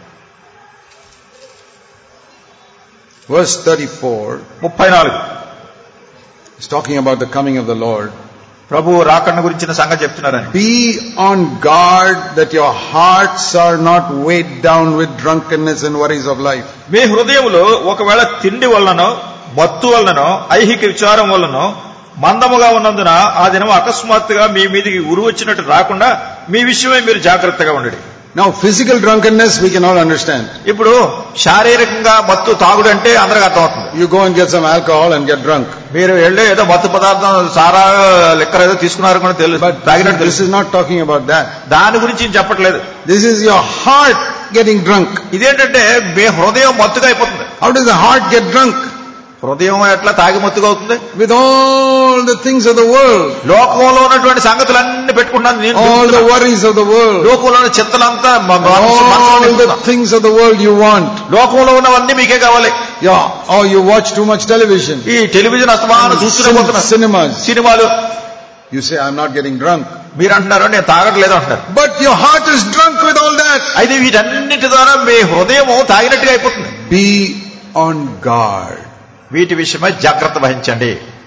verse thirty-four, ముప్పై నాలుగు. is talking about the coming of the Lord. ప్రభువు రాకడ గురించిన సంగతి చెప్తున్నారని. Be on guard that your hearts are not weighed down with drunkenness and worries of life. మీ హృదయములో ఒకవేళ తిండి వలనో మత్తు వలనో ఐహిక విచారం వలనో మందముగా ఉన్నందున ఆ దినం అకస్మాత్తుగా మీ మీదికి ఉరు వచ్చినట్టు రాకుండా మీ విషయమై మీరు జాగ్రత్తగా ఉండండి. Now physical drunkenness we can all understand. ఇప్పుడు శారీరకంగా మత్తు తాగుడు అంటే అందరికి అర్థమవుతుంది. You go and get some alcohol and get drunk. మీరు వెళ్ళి ఏదో మత్తు పదార్థం సారా లిక్కర్ ఏదో తీసుకున్నారు కూడా తెలుసు, తాగినట్టు This తెలుసు. is not talking about that. దాని గురించి నేను చెప్పట్లేదు. This is your heart getting drunk. ఇదేంటంటే మీ హృదయం మత్తుగా అయిపోతుంది. How does the heart get drunk? హృదయం ఎట్లా తాగి మత్తుగా అవుతుంది? With all the things of the world. లోకంలో ఉన్నటువంటి సంగతులన్నీ పెట్టుకుంటున్నాను నేను. All the worries of the world. లోకంలో ఉన్న చింతలంతా All the things of the world you want. లోకంలో ఉన్నవన్నీ మీకే కావాలి. Yeah. Oh, you watch too much television. ఈ టెలివిజన్ అస్తమానం చూస్తూనే పోతున్నారు. Cinemas. సినిమాలు. You say, I'm not getting drunk. మీరు అంటున్నారు నేను తాగట్లేదు అంటున్నారు. But your heart is drunk with all that. అయితే వీటన్నిటి ద్వారా మీ హృదయం తాగినట్టుగా అయిపోతుంది. Be on guard. వీటి విషయమై జాగ్రత్త వహించండి.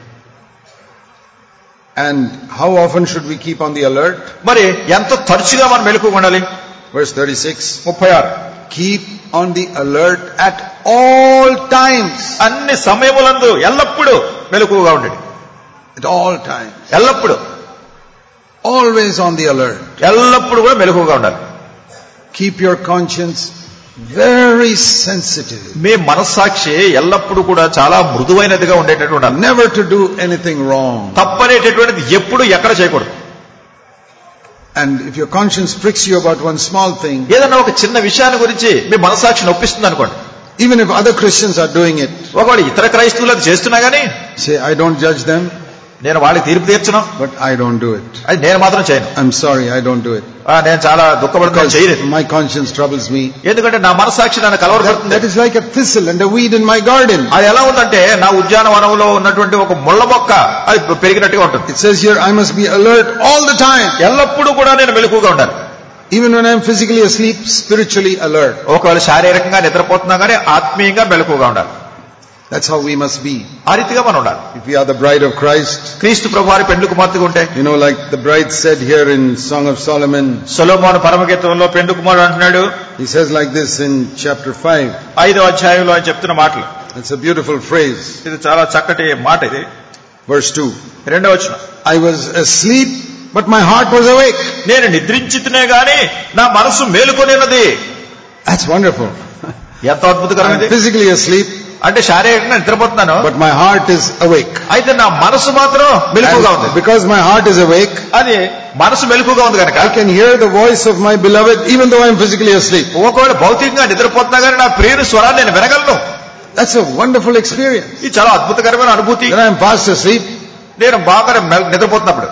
And how often should we keep on the alert? మరి ఎంత తరచుగా మనం మెలకువగా ఉండాలి? Verse thirty-six. ముప్పై ఆరు. Keep on the alert at all times. అన్ని సమయములందు ఎల్లప్పుడూ మెలకువగా ఉండండి. At all times. ఎల్లప్పుడూ. Always on the alert. ఎల్లప్పుడూ కూడా మెలకువగా ఉండాలి. Keep your conscience very sensitive. మీ మనస్సాక్షి ఎల్లప్పుడూ కూడా చాలా మృదువైనదిగా ఉండేటట్టు ఉండాలి. Never to do anything wrong. తప్పనేటటువంటిది ఎప్పుడు ఎక్కడ చేయకూడదు. And if your conscience pricks you about one small thing, ఏదైనా ఒక చిన్న విషయాన్ని గురించి మీ మనస్సాక్షి నొప్పిస్తుంది అనుకోండి. even if other Christians are doing it, ఒకవేళ ఇతర క్రైస్తవులు అది చేస్తున్నా గానీ say, I don't judge them, నేను వాళ్ళకి తీర్పు తీర్చను, but I don't do it. అది నేను మాత్రం చేయను. I'm sorry, I don't do it. నేను చాలా దుఃఖపడుతున్నాను, చేయలేదు. My conscience troubles me. ఎందుకంటే నా మనస్సాక్షి నన్ను కలవరపెడుతుంది. That is like a thistle and a weed in my garden. అది ఎలా ఉందంటే నా ఉద్యానవనంలో ఉన్నటువంటి ఒక ముళ్ళ మొక్క అది పెరిగినట్టుగా ఉంటుంది. It says here, I must be alert all the time. ఎల్లప్పుడూ కూడా నేను మెలకువగా ఉండాలి. Even when I am physically asleep, spiritually alert. ఒకవేళ శారీరకంగా నిద్రపోతున్నా కానీ ఆత్మీయంగా మెలకువగా ఉండాలి. That's how we must be. ఆ రీతిగా మనం ఉండాలి. If we are the bride of Christ, క్రీస్తు ప్రభువారి పెండ్లి కుమార్తెగా ఉంటే, you know, like the bride said here in Song of Solomon, సొలొమోను పరమగీతంలో పెండ్లి కుమారుడు అంటున్నాడు. he says like this in chapter five. ఐదో అధ్యాయంలో ఆయన చెప్తున్న మాటలు. It's a beautiful phrase. ఇది చాలా చక్కటి మాట ఇది. Verse two. రెండో వచనం. I was asleep, but my heart was awake. నేను నిద్రించితునే గాని నా మనసు మేలుకొనినది. That's wonderful. ఎంత అద్భుతకరమైనది. Physically asleep, అంటే శారీరకంగా నిద్రపోతున్నాను, but my heart is awake. అయితే నా మనసు మాత్రం మెలకువగా ఉంది. Because my heart is awake, అది మనసు మెలకువగా ఉంది కనుక I can hear the voice of my beloved even though I am physically asleep. ఒకవేళ భౌతికంగా నిద్రపోతున్నా కానీ నా ప్రియుని స్వరాన్ని నేను వినగలను. That's a wonderful experience. ఇది చాలా అద్భుతకరమైన అనుభూతి. Then I am fast asleep. నేను బాగా నిద్రపోతున్నప్పుడు.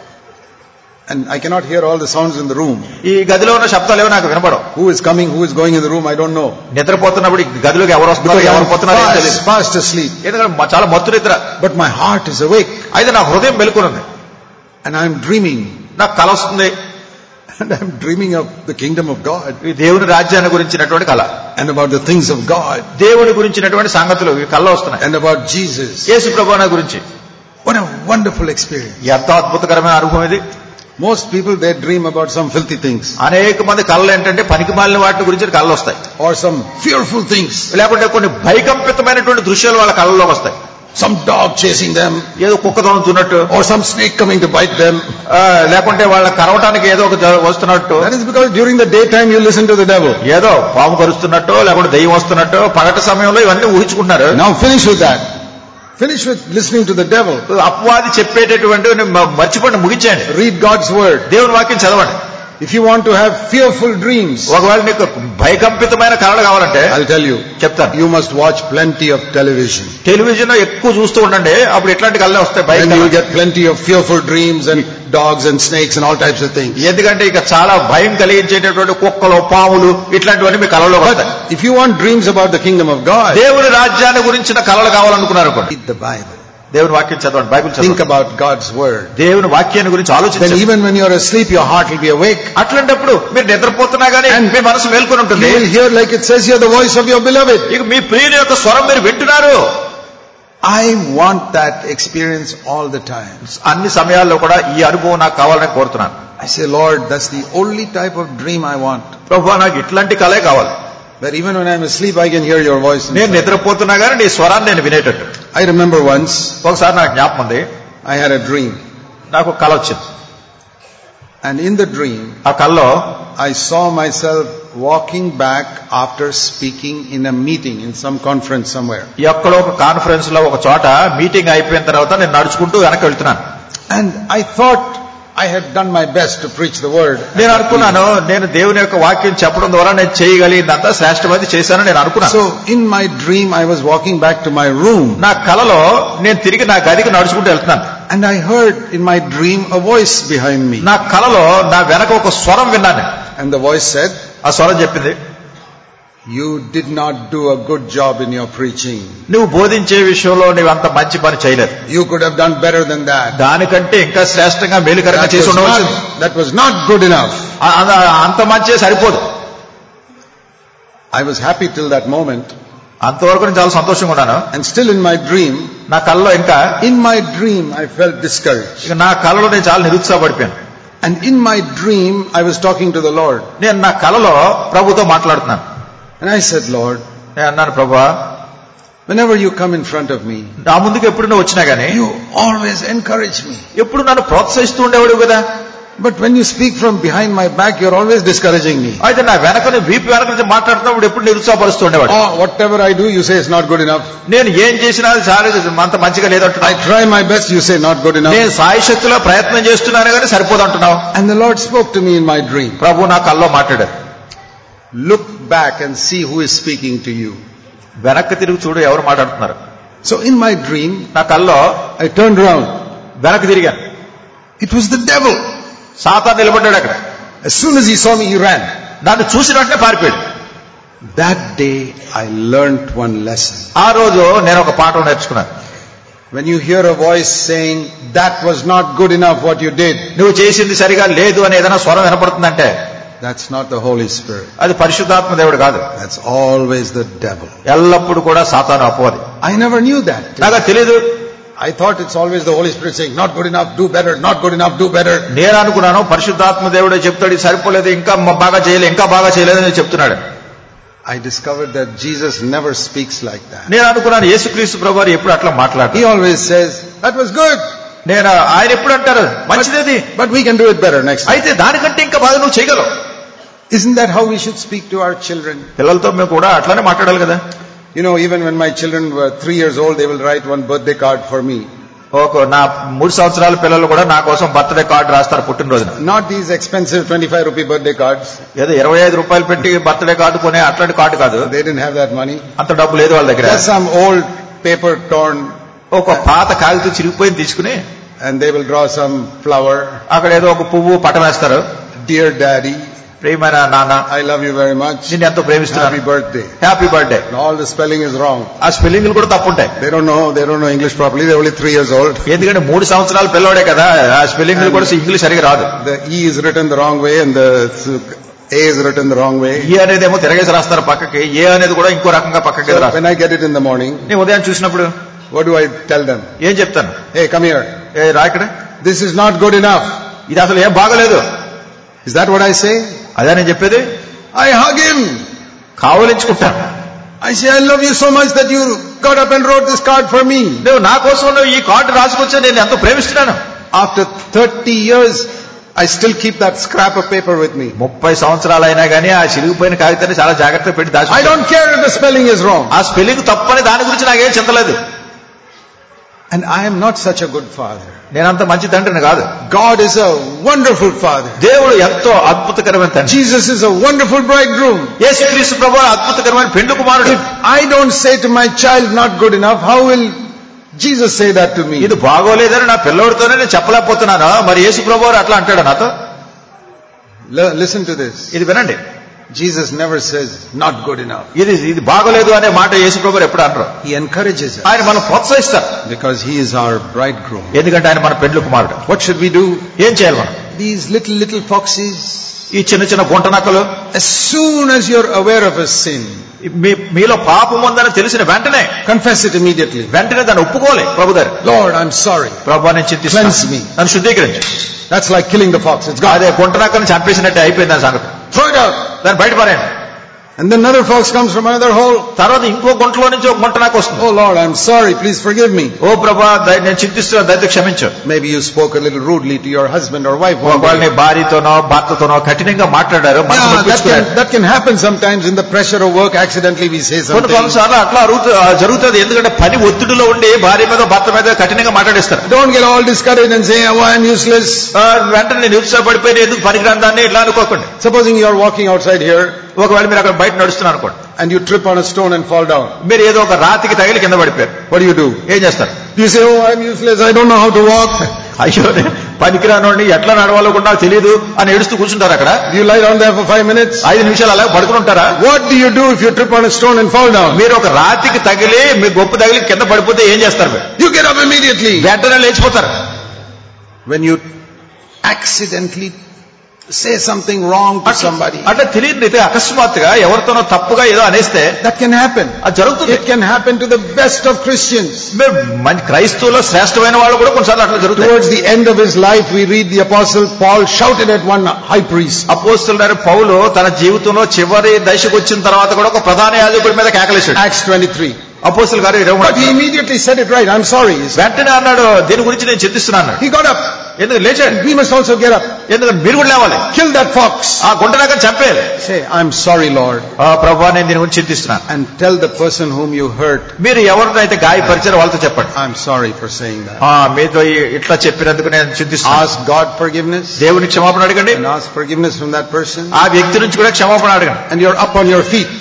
And I cannot hear all the sounds in the room. ఈ గదిలో ఉన్న శబ్దాలు ఏవో నాకు వినపడవు. Who is coming, who is going in the room, I don't know. నిద్రపోతున్నప్పుడు ఈ గదిలోకి ఎవరు వస్తున్నారో ఎవరు పోతున్నారో తెలియదు. Fast asleep. ఎందుకంటే చాలా మత్తు నిద్ర. But my heart is awake. అయితే నా హృదయం మెలుకునుంది. And I am dreaming. నాకు కల వస్తుంది. And I am dreaming of the kingdom of God. ఈ దేవుని రాజ్యాన్ని గురించినటువంటి కల. And about the things of God. దేవుని గురించినటువంటి సంగతులు ఈ కల్లో వస్తున్నాయి. And about Jesus. యేసు ప్రభువుని గురించి. What a wonderful experience. ఎంత అద్భుతకరమైన అనుభవం ఇది. Most people, they dream about some filthy things. అనేక మంది కళ్ళు ఏంటంటే పనికిమాలిన వాటి గురించి కళ్ళు వస్తాయి. Or some fearful things. లేకుంటే కొన్ని భయకంపితమైనటువంటి దృశ్యాలు వాళ్ళ కళ్ళలోకి వస్తాయి. Some dog chasing them. ఏదో కుక్క తోలుతున్నట్టు. Or some snake coming to bite them. లేకుంటే వాళ్ళ కరవటానికి ఏదో ఒక వస్తున్నట్టు. That is because during the daytime you listen to the devil. ఏదో పాము కరుస్తున్నట్టు లేకుంటే దెయ్యం వస్తున్నట్టు పగటి సమయంలో ఇవన్నీ ఊహించుకుంటున్నారు. Now finish with that. Finish with listening to the devil. అపవాది చెప్పేటటువంటి మర్చిపోండి, ముగించండి. Read God's word. దేవుని వాక్యం చదవండి. If you want to have fearful dreams, ఒకవేళ నీకు భయకంపితమైన కలలు కావాలంటే I'll tell you, చెప్తాను. You must watch plenty of television. Television ఎక్కువ చూస్తూ ఉండండి, అప్పుడు ఇట్లాంటి కళ్ళే వస్తాయి. భయం Then you will get plenty of fearful dreams and dogs and snakes and all types of things. ఎందుకంటే ఇక చాలా భయం కలిగించేటటువంటి కుక్కలు పాములు ఇట్లాంటివన్నీ మీ కళలో వస్తాయి. If you want dreams about the kingdom of God, దేవుని రాజ్యాన్ని గురించిన కళలు కావాలనుకున్నారు అనుకోండి, read the Bible. దేవుని వాక్యం చదవండి, బైబిల్ చదవండి. Think about God's word. దేవుని వాక్యాన్ని గురించి Then ఆలోచించండి. even when you are asleep, your heart will be awake. అట్లాంటప్పుడు మీరు నిద్రపోతున్నా గానీ మీ మనసు మేల్కొని ఉంటుంది. You will hear, like it says here, the voice of your beloved. ఇక మీ ప్రియుని యొక్క స్వరం మీరు వింటున్నారు. I want that experience all the time. అన్ని సమయాల్లో కూడా ఈ అనుభవం నాకు కావాలని కోరుతున్నాను. I say, Lord, that's the only type of dream I want. ప్రభువా నాకు ఇట్లాంటి కలే కావాలి. That even when I'm asleep, I can hear your voice. నేను నిద్రపోతున్నా గానీ నీ స్వరాన్ని నేను వినేటట్టు. I remember once, ఒకసారి నాకు జ్ఞాపకం ఉంది, I had a dream. నాకు కల వచ్చింది. And in the dream, ఆ కల్లో I saw myself walking back after speaking in a meeting, in some conference somewhere. ఎక్కడో ఒక కాన్ఫరెన్స్ లో ఒక చోట మీటింగ్ అయిపోయిన తర్వాత నేను నడుచుకుంటూ వెనక్కి వెళ్తున్నాను. And I thought I had done my best to preach the word. నేను అనుకున్నాను, నేను దేవుని యొక్క వాక్యం చెప్పడం ద్వారా నేను చేయగలిగిందంతా శ్రేష్టమైనది చేశానని నేను అనుకున్నాను. So in my dream, I was walking back to my room. నా కలలో నేను తిరిగి నా గదికి నడుచుకుంటూ వెళ్తున్నాను. And I heard in my dream a voice behind me. నా కలలో నా వెనక ఒక స్వరం విన్నాను. And the voice said, ఆ స్వరం చెప్పింది, you did not do a good job in your preaching. నువ్వు బోధించే విషయంలో నువ్వు అంత మంచి పని చేయలేదు. You could have done better than that. దానికంటే ఇంకా శ్రేష్టంగా మేలుకరంగా చేసి ఉండవచ్చు. That was not good enough. అంత మంచి సరిపోదు. I was happy till that moment. అంతవరకు నేను చాలా సంతోషంగా ఉన్నాను. And still in my dream, నా కలలో ఇంకా in my dream I felt discouraged. ఇక నా కలలో నేను చాలా నిరుత్సాహపడిపోయాను. And in my dream I was talking to the Lord. నేను నా కలలో ప్రభుతో మాట్లాడుతున్నాను. And I said, Lord, నేను అన్నాను, ప్రభువా, whenever you come in front of me, నా ముందుకు ఎప్పుడు నువ్వు వచ్చినా గానీ you always encourage me. ఎప్పుడు నన్ను ప్రోత్సహిస్తూ ఉండేవాడు కదా. But when you speak from behind my back, you're always discouraging me. అయితే నా వెనక వీపు వెనక నుంచి మాట్లాడుతున్నప్పుడు ఎప్పుడు నిరుత్సాహపరుస్తూ ఉండేవాడు. Oh, whatever I do, you say it's not good enough. నేను ఏం చేసినా చాలా అంత మంచిగా లేదంటున్నా. I try my best, you say not good enough. నేను సాయశక్తిలో ప్రయత్నం చేస్తున్నాను కానీ సరిపోదంటున్నావు. And the Lord spoke to me in my dream. ప్రభు నా కల్లో మాట్లాడారు. Look back and see who is speaking to you. వెనక్కి తిరిగి చూడు ఎవరు మాట్లాడుతున్నారు. So in my dream, నా కల్లో I turned around. వెనక్కి తిరిగాను. It was the devil. సాతాను నిలబడ్డాడు అక్కడ. As soon as he saw me, he ran. నన్ను చూసిన వెంటనే పారిపోయాడు. That day I learnt one lesson. ఆ రోజు నేను ఒక పాఠం నేర్చుకున్నాను. When you hear a voice saying that was not good enough what you did, నువ్వు చేసింది సరిగా లేదు అని ఏదైనా స్వరం వినపడుతుందంటే that's not the Holy Spirit. అది పరిశుద్ధాత్మ దేవుడు కాదు. That's always the devil. ఎల్లప్పుడు కూడా సాతాను అపవాది. I never knew that. నాకు తెలియదు. I thought it's always the Holy Spirit saying not good enough, do better, not good enough, do better. నేను అనుకున్నాను పరిశుద్ధాత్మ దేవుడే చెప్తాడు ఇది సరిపోలేదు, ఇంకా బాగా చేయలేదు, ఇంకా బాగా చేయలేదు అని చెప్తున్నాడు. I discovered that Jesus never speaks like that. నేను అనుకున్నాను యేసుక్రీస్తు ప్రభువారు ఎప్పుడు అట్లా మాట్లాడతారు. He always says that was good. నేను ఆయన ఎప్పుడు అంటారు మంచిది, but we can do it better next time. అయితే దానికంటే ఇంకా బాగా నువ్వు చేయగలవు. Isn't that how we should speak to our children? పిల్లలతో మేము కూడా అట్లానే మాట్లాడాలి కదా. You know, even when my children were three years old, they will write one birthday card for me. ఒక నా మూడు సంవత్సరాల పిల్లలు కూడా నా కోసం బర్త్డే కార్డు రాస్తారు పుట్టినరోజున. Not these expensive twenty-five rupee birthday cards. ఏదో ఇరవై ఐదు రూపాయలు పెట్టి బర్త్డే కార్డు కొనే అట్లాంటి కార్డు కాదు. They didn't have that money. అంత డబ్బు లేదు వాళ్ళ దగ్గర. Just some old paper torn. ఒక పాత కాగితం చిరిగిపోయింది తీసుకుని and they will draw some flower. అక్కడ ఏదో ఒక పువ్వు పటం వేస్తారు. Dear daddy, ప్రియమైన నాన్న, I love you very much. నిన్ను ఎంతో ప్రేమిస్తున్నాను. Happy birthday. Happy birthday. All the spelling is wrong. ఆ స్పెల్లింగ్లు కూడా తప్పుంటాయి. They don't know. They don't know English properly. They're only three years old. ఎందుకంటే మూడు సంవత్సరాల పిల్లోడే కదా, ఆ స్పెల్లింగ్లు కూడా ఇంగ్లీష్ సరిగా రాదు. The E is written the wrong way and the A is written the wrong way. ఈ అనేది ఏమో తిరగేసి రాస్తారు పక్కకి, ఏ అనేది కూడా ఇంకో రకంగా పక్కకి So రాస్తారు. when I get it in the morning, నేను ఉదయం చూసినప్పుడు what do I tell them? ఏం చెప్తాను? Hey, come here. ఏ రా ఇక్కడ, This is not good enough. ఇది అసలు ఏం బాగలేదు. Is that what I say? అదే నేను చెప్పేది. I hug him. కావలించుకుంటాను. I say, I love you so much that you got up and wrote this card for me. నువ్వు నా కోసం నువ్వు ఈ కార్డు రాసుకొచ్చా, నేను ఎంతో ప్రేమిస్తున్నాను. After thirty years, I still keep that scrap of paper with me. ముప్పై సంవత్సరాలు అయినా గానీ ఆ చిరిగిపోయిన కాగితాన్ని చాలా జాగ్రత్తగా పెట్టి దాచి. I don't care if the spelling is wrong. ఆ స్పెల్లింగ్ తప్పని దాని గురించి నాకేం చింతలేదు. And I am not such a good father. నేనంత మంచి తండ్రిని కాదు. God is a wonderful father. దేవుడు ఎంతో అద్భుతకరమైన తండ్రి. Jesus is a wonderful bridegroom. యేసుక్రీస్తు ప్రభువు అద్భుతకరమైన పెండ్లి కుమారుడు. If I don't say to my child not good enough, how will Jesus say that to me? ఇది బాగోలేదని నా పిల్లోడితోనే నేను చెప్పలేకపోతున్నాను, మరి యేసు ప్రభువు అట్లా అంటాడు నాతో? Listen to this. ఇది వినండి. Jesus never says not good enough. ఇది ఇది బాగోలేదు అనే మాట యేసు ప్రభువు ఎప్పుడు అనరు. He encourages us. ఆయన మనం ప్రోత్సహిస్తారు. Because he is our bridegroom. ఎందుకంటే ఆయన మన పెండ్లి కుమారుడు. What should we do? ఏం చేయాలి మనం? These little little foxes, ఈ చిన్న చిన్న గుంట నక్కలు, as soon as you're aware of a sin, మీలో పాపం ఉందని తెలిసిన వెంటనే confess it immediately. వెంటనే దాన్ని ఒప్పుకోవాలి ప్రభు దగ్గర. Lord, I'm sorry. ప్రభువా నేను చింతిస్తున్నాను. Cleanse me. నన్ను శుద్ధీకరించు. That's like killing the fox. It's gone. అదే గుంట నక్కని చంపేసినట్టే అయిపోయింది ఆ సంగతి. Throw it out. దాన్ని బయట పారేయండి. And then another fox comes from another hole. తర్వాత ఇంకో గుంటలో నుంచి ఒక గుంట నాకు వస్తుంది. Oh Lord, I'm sorry. Please forgive me. ఓ ప్రభువా నేను చింతిస్తున్నాను, దయచేసి క్షమించు. Maybe you spoke a little rudely to your husband or wife. ఒకవేళ నీ భార్యతోనో భర్తతోనో కఠినంగా మాట్లాడారు. Yeah, that can, that can happen sometimes in the pressure of work. Accidentally we say something. కొన్ని కొన్నిసార్లు అట్లా జరుగుతుంది. ఎందుకంటే పని ఒత్తిడిలో ఉండి భార్య మీద భర్త మీద కఠినంగా మాట్లాడేస్తారు. Don't get all discouraged and say, oh, I'm useless. వెంటనే నేను నిరుత్సాహపడిపోయి ఎందుకు పనికిరాని దాన్ని ఇట్లా అనుకోకండి. Supposing you are walking outside here. ఒకవేళ మీరు అక్కడ బయట నడుస్తున్నారు అనుకోండి. And you trip on a stone and fall down. మీరు ఏదో ఒక రాతికి తగిలి కింద పడిపోయారు. What do you do? ఏం చేస్తారు? You say, oh, I'm useless. I don't know how to walk. అయ్యో పనికిరానోడిని ఎట్లా నడవాలో కూడా నాకు తెలియదు అని ఏడుస్తూ కూర్చుంటారు అక్కడ. Do you lie down there for five minutes? ఐదు నిమిషాలు అలాగే పడుకుని ఉంటారా? What do you do if you trip on a stone and fall down? మీరు ఒక రాతికి తగిలి మీ గొప్ప తగిలి కింద పడిపోతే ఏం చేస్తారు మీరు? You get up immediately. వెంటనే లేచిపోతారు. When you accidentally say something wrong to somebody, అంటే తెలియని రీతి అకస్మాత్తుగా ఎవరితోనో తప్పుగా ఏదో అనేస్తే that can happen. అది జరుగుతుంది. It can happen to the best of Christians. మంచి క్రైస్తవుల్లో శ్రేష్టమైన వాళ్ళు కూడా కొన్నిసార్లు అట్లా జరుగుతుంది. Towards the end of his life, we read the apostle Paul shouted at one high priest. అపోస్తలుడైన పౌలు తన జీవితంలో చివరి దశకు వచ్చిన తర్వాత కూడా ఒక ప్రధాన యాజకుడి మీద కేకలేశాడు. Acts twenty-three. అపోస్తలు గారు But he immediately said it right. I'm sorry. వెంటనే అన్నాడు, దీని గురించి నేను చింతిస్తున్నాను. He got up. ఎందుకు లేచాడు? We must also get up. ఎందుకంటే మీరు కూడా లేవాలి. Kill that fox. ఆ గుంట నక్కని చంపేయాలి. Say, I'm sorry, Lord. ఆ ప్రభువా నేను దీని గురించి చింతిస్తున్నాను. And tell the person whom you hurt. మీరు ఎవరినైతే గాయపరిచారో వాళ్ళతో చెప్పండి. I'm sorry for saying that. ఆ మీతో ఇట్లా చెప్పినందుకు నేను చింతిస్తున్నాను. Ask God forgiveness. దేవుని క్షమాపణ అడగండి. And ask forgiveness from that person. ఆ వ్యక్తి నుంచి కూడా క్షమాపణ అడగండి. And you're up on your feet.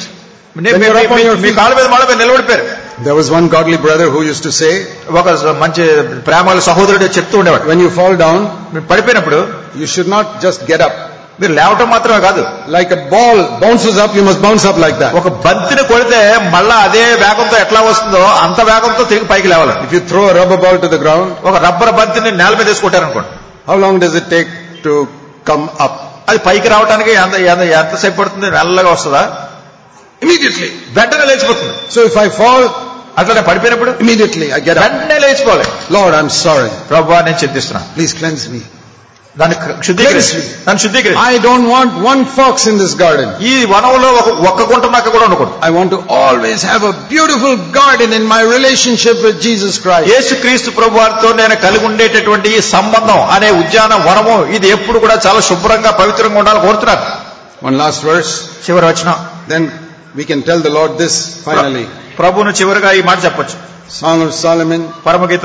మీ కాళ్ళ మీద మాడ మీద నిలబడిపోయారు. There was one godly brother who used to say, ఒక మంచి ప్రేమల సహోదరుడు చెప్తూ ఉండేవాడు, when you fall down, మీరు పడిపోయినప్పుడు you should not just get up. మీరు లేవటం మాత్రమే కాదు, like a ball bounces up, you must bounce up like that. ఒక బంతిని కొడితే మళ్ళా అదే వేగంతో ఎట్లా వస్తుందో అంత వేగంతో తిరిగి పైకి లేవాలి. If you throw a rubber ball to the ground, ఒక రబ్బర్ బంతిని నేల మీద వేసుకుంటారు అనుకోండి, how long does it take to come up? అది పైకి రావడానికి ఎంత ఎంతసేపు పడుతుంది? మెల్లగా వస్తుందా? Immediately. వెంటనే లేచిపోతుంది. So if I fall, అట్లా పడిపోయినప్పుడు immediately I get up. వెంటనే లేచిపోవాలి. Lord, I'm sorry. ప్రభువా నేను చింతిస్తున్నాను. Please cleanse me. దాన్ని శుద్ధీకరించి దాన్ని శుద్ధీకరించి I don't want one fox in this garden. ఈ వనంలో ఒక ఒక్క గుంట నక్క కూడా ఉండకూడదు. I want to always have a beautiful garden in my relationship with Jesus Christ. యేసుక్రీస్తు ప్రభువారితో నేను కలిగి ఉండేటటువంటి ఈ సంబంధం అనే ఉద్యాన వనము ఇది ఎప్పుడు కూడా చాలా శుభ్రంగా పవిత్రంగా ఉండాలని కోరుతున్నాను. One last verse. చివరి వచనం. Then we can tell the Lord this finally. ప్రభువును చివరిగా ఈ మాట చెప్పొచ్చు. Song of Solomon. పరమగీతం.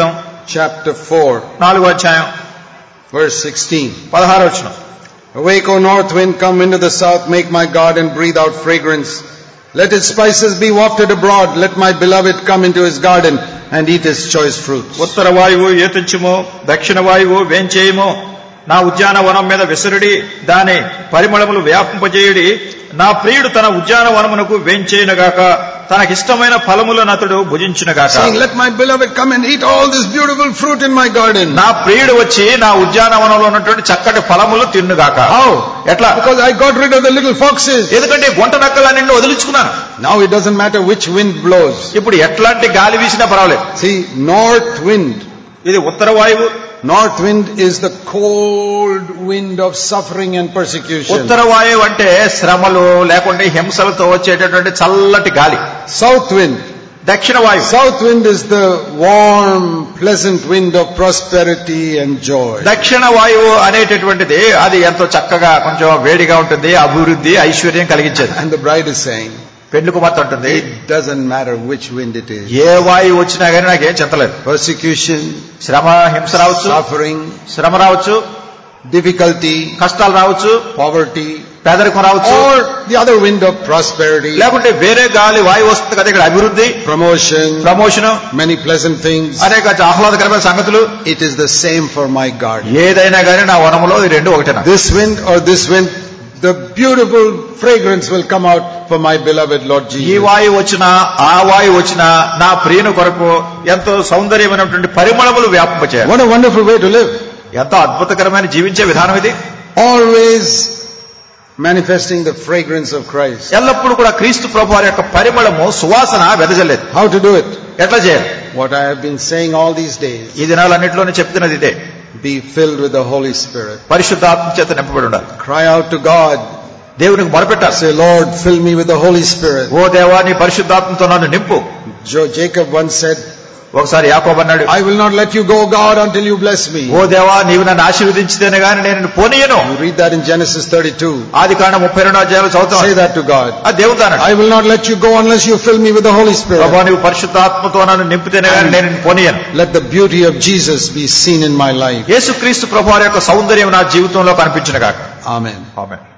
chapter four, నాలుగో అధ్యాయం verse sixteen. పదహారో వచనం. Awake, O north wind, come into the south, make my garden breathe out fragrance. Let its spices be wafted abroad. Let my beloved come into his garden and eat his choice fruits. ఉత్తర వాయువు ఏతించుము, దక్షిణ వాయువు వేంచేయము. నా ఉద్యానవనం మీద విసరుడి, దాని పరిమళములు వ్యాపింపజేయుడి. నా ప్రియుడు తన ఉద్యానవనమునకు వేంచేయునుగాక, తనకిష్టమైన ఫలములను అతడు భుజించునుగాక. Saying, let my beloved come and eat all this beautiful fruit in my garden. నా ప్రియుడు వచ్చి నా ఉద్యానవనంలో ఉన్నటువంటి చక్కటి ఫలములు తిన్నుగాక. How? ఎట్లా? Because I got rid of the little foxes. ఎందుకంటే గుంట నక్కలన్నింటిని వదిలించుకున్నాను. Now it doesn't matter which wind blows. ఇప్పుడు ఎట్లాంటి గాలి వీసినా పర్వాలేదు. See, north wind. ఇది ఉత్తర వాయువు. North wind is the cold wind of suffering and persecution. ఉత్తర వాయువు అంటే శ్రమలు లేకుంటే హింసలతో వచ్చేటటువంటి చల్లటి గాలి. South wind. దక్షిణ వాయువు. South wind is the warm, pleasant wind of prosperity and joy. దక్షిణ వాయువు అనేటటువంటిది అది ఎంతో చక్కగా కొంచెం వేడిగా ఉంటుంది, అభివృద్ధి ఐశ్వర్యం కలిగించేది. And the bride is saying, పెళ్లి కుమార్తె ఉంటుంది, it doesn't matter which wind it is. ఏ వాయువు వచ్చినా కానీ నాకేం చెత్తలేదు. Persecution, శ్రమ హింస రావచ్చు, suffering, శ్రమ రావచ్చు, difficulty, కష్టాలు రావచ్చు, poverty, పేదరికం రావచ్చు, or the other wind of prosperity, లేకుంటే వేరే గాలి వాయువు వస్తుంది కదా ఇక్కడ అభివృద్ధి, promotion, promotion, many pleasant things. అనేక ఆహ్లాదకరమైన సంగతులు. It is the same for my garden. ఏదైనా కానీ నా వనములో ఈ రెండు ఒకటేనా. This wind or this wind, the beautiful fragrance will come out for my beloved Lord ఈ Jesus. వాయువు వచ్చినా ఆ వాయువు వచ్చినా నా ప్రియుని కొరకు ఎంతో సౌందర్యమైనటువంటి పరిమళములు వ్యాపింపచేయాలి. What a wonderful way to live. ఎంతో అద్భుతకరమైన జీవించే విధానం ఇది. Always manifesting the fragrance of Christ. ఎల్లప్పుడూ కూడా క్రీస్తు ప్రభువారి యొక్క పరిమళము సువాసన వెదజల్లేదు. How to do it? ఎట్లా చేయాలి? What I have been saying all these days. ఈ దినాలన్నింటిలోనే చెప్తున్నది ఇదే. Be filled with the Holy Spirit. పరిశుద్ధాత్మ చేత నింపబడి ఉండాలి. Cry out to God. దేవునికి మొరపెట్టాలి. Say, Lord, fill me with the Holy Spirit. ఓ దేవా నీ పరిశుద్ధాత్మతో నన్ను నింపు. Jo- Jacob once said, ఒకసారి యాకోబు అన్నాడు, I will not let you go, God, until you bless me. ఓ దేవా నీవు నన్ను ఆశీర్వదించితేనే గాని నేను నిన్ను పోనీయను. You read that in Genesis thirty-two. ఆది కాండం ముప్పై రెండో అధ్యాయంలో చదువుతాం. Say that to God. ఆ దేవుడు అన్నాడు, I will not let you go unless you fill me with the Holy Spirit. ప్రభువా నీవు పరిశుద్ధాత్మతో నన్ను నింపితేనే గాని నేను నిన్ను పోనీయను. Let the beauty of Jesus be seen in my life. యేసుక్రీస్తు ప్రభువారి యొక్క సౌందర్యం నా జీవితంలో కనిపించును గాక. Amen. ఆమేన్.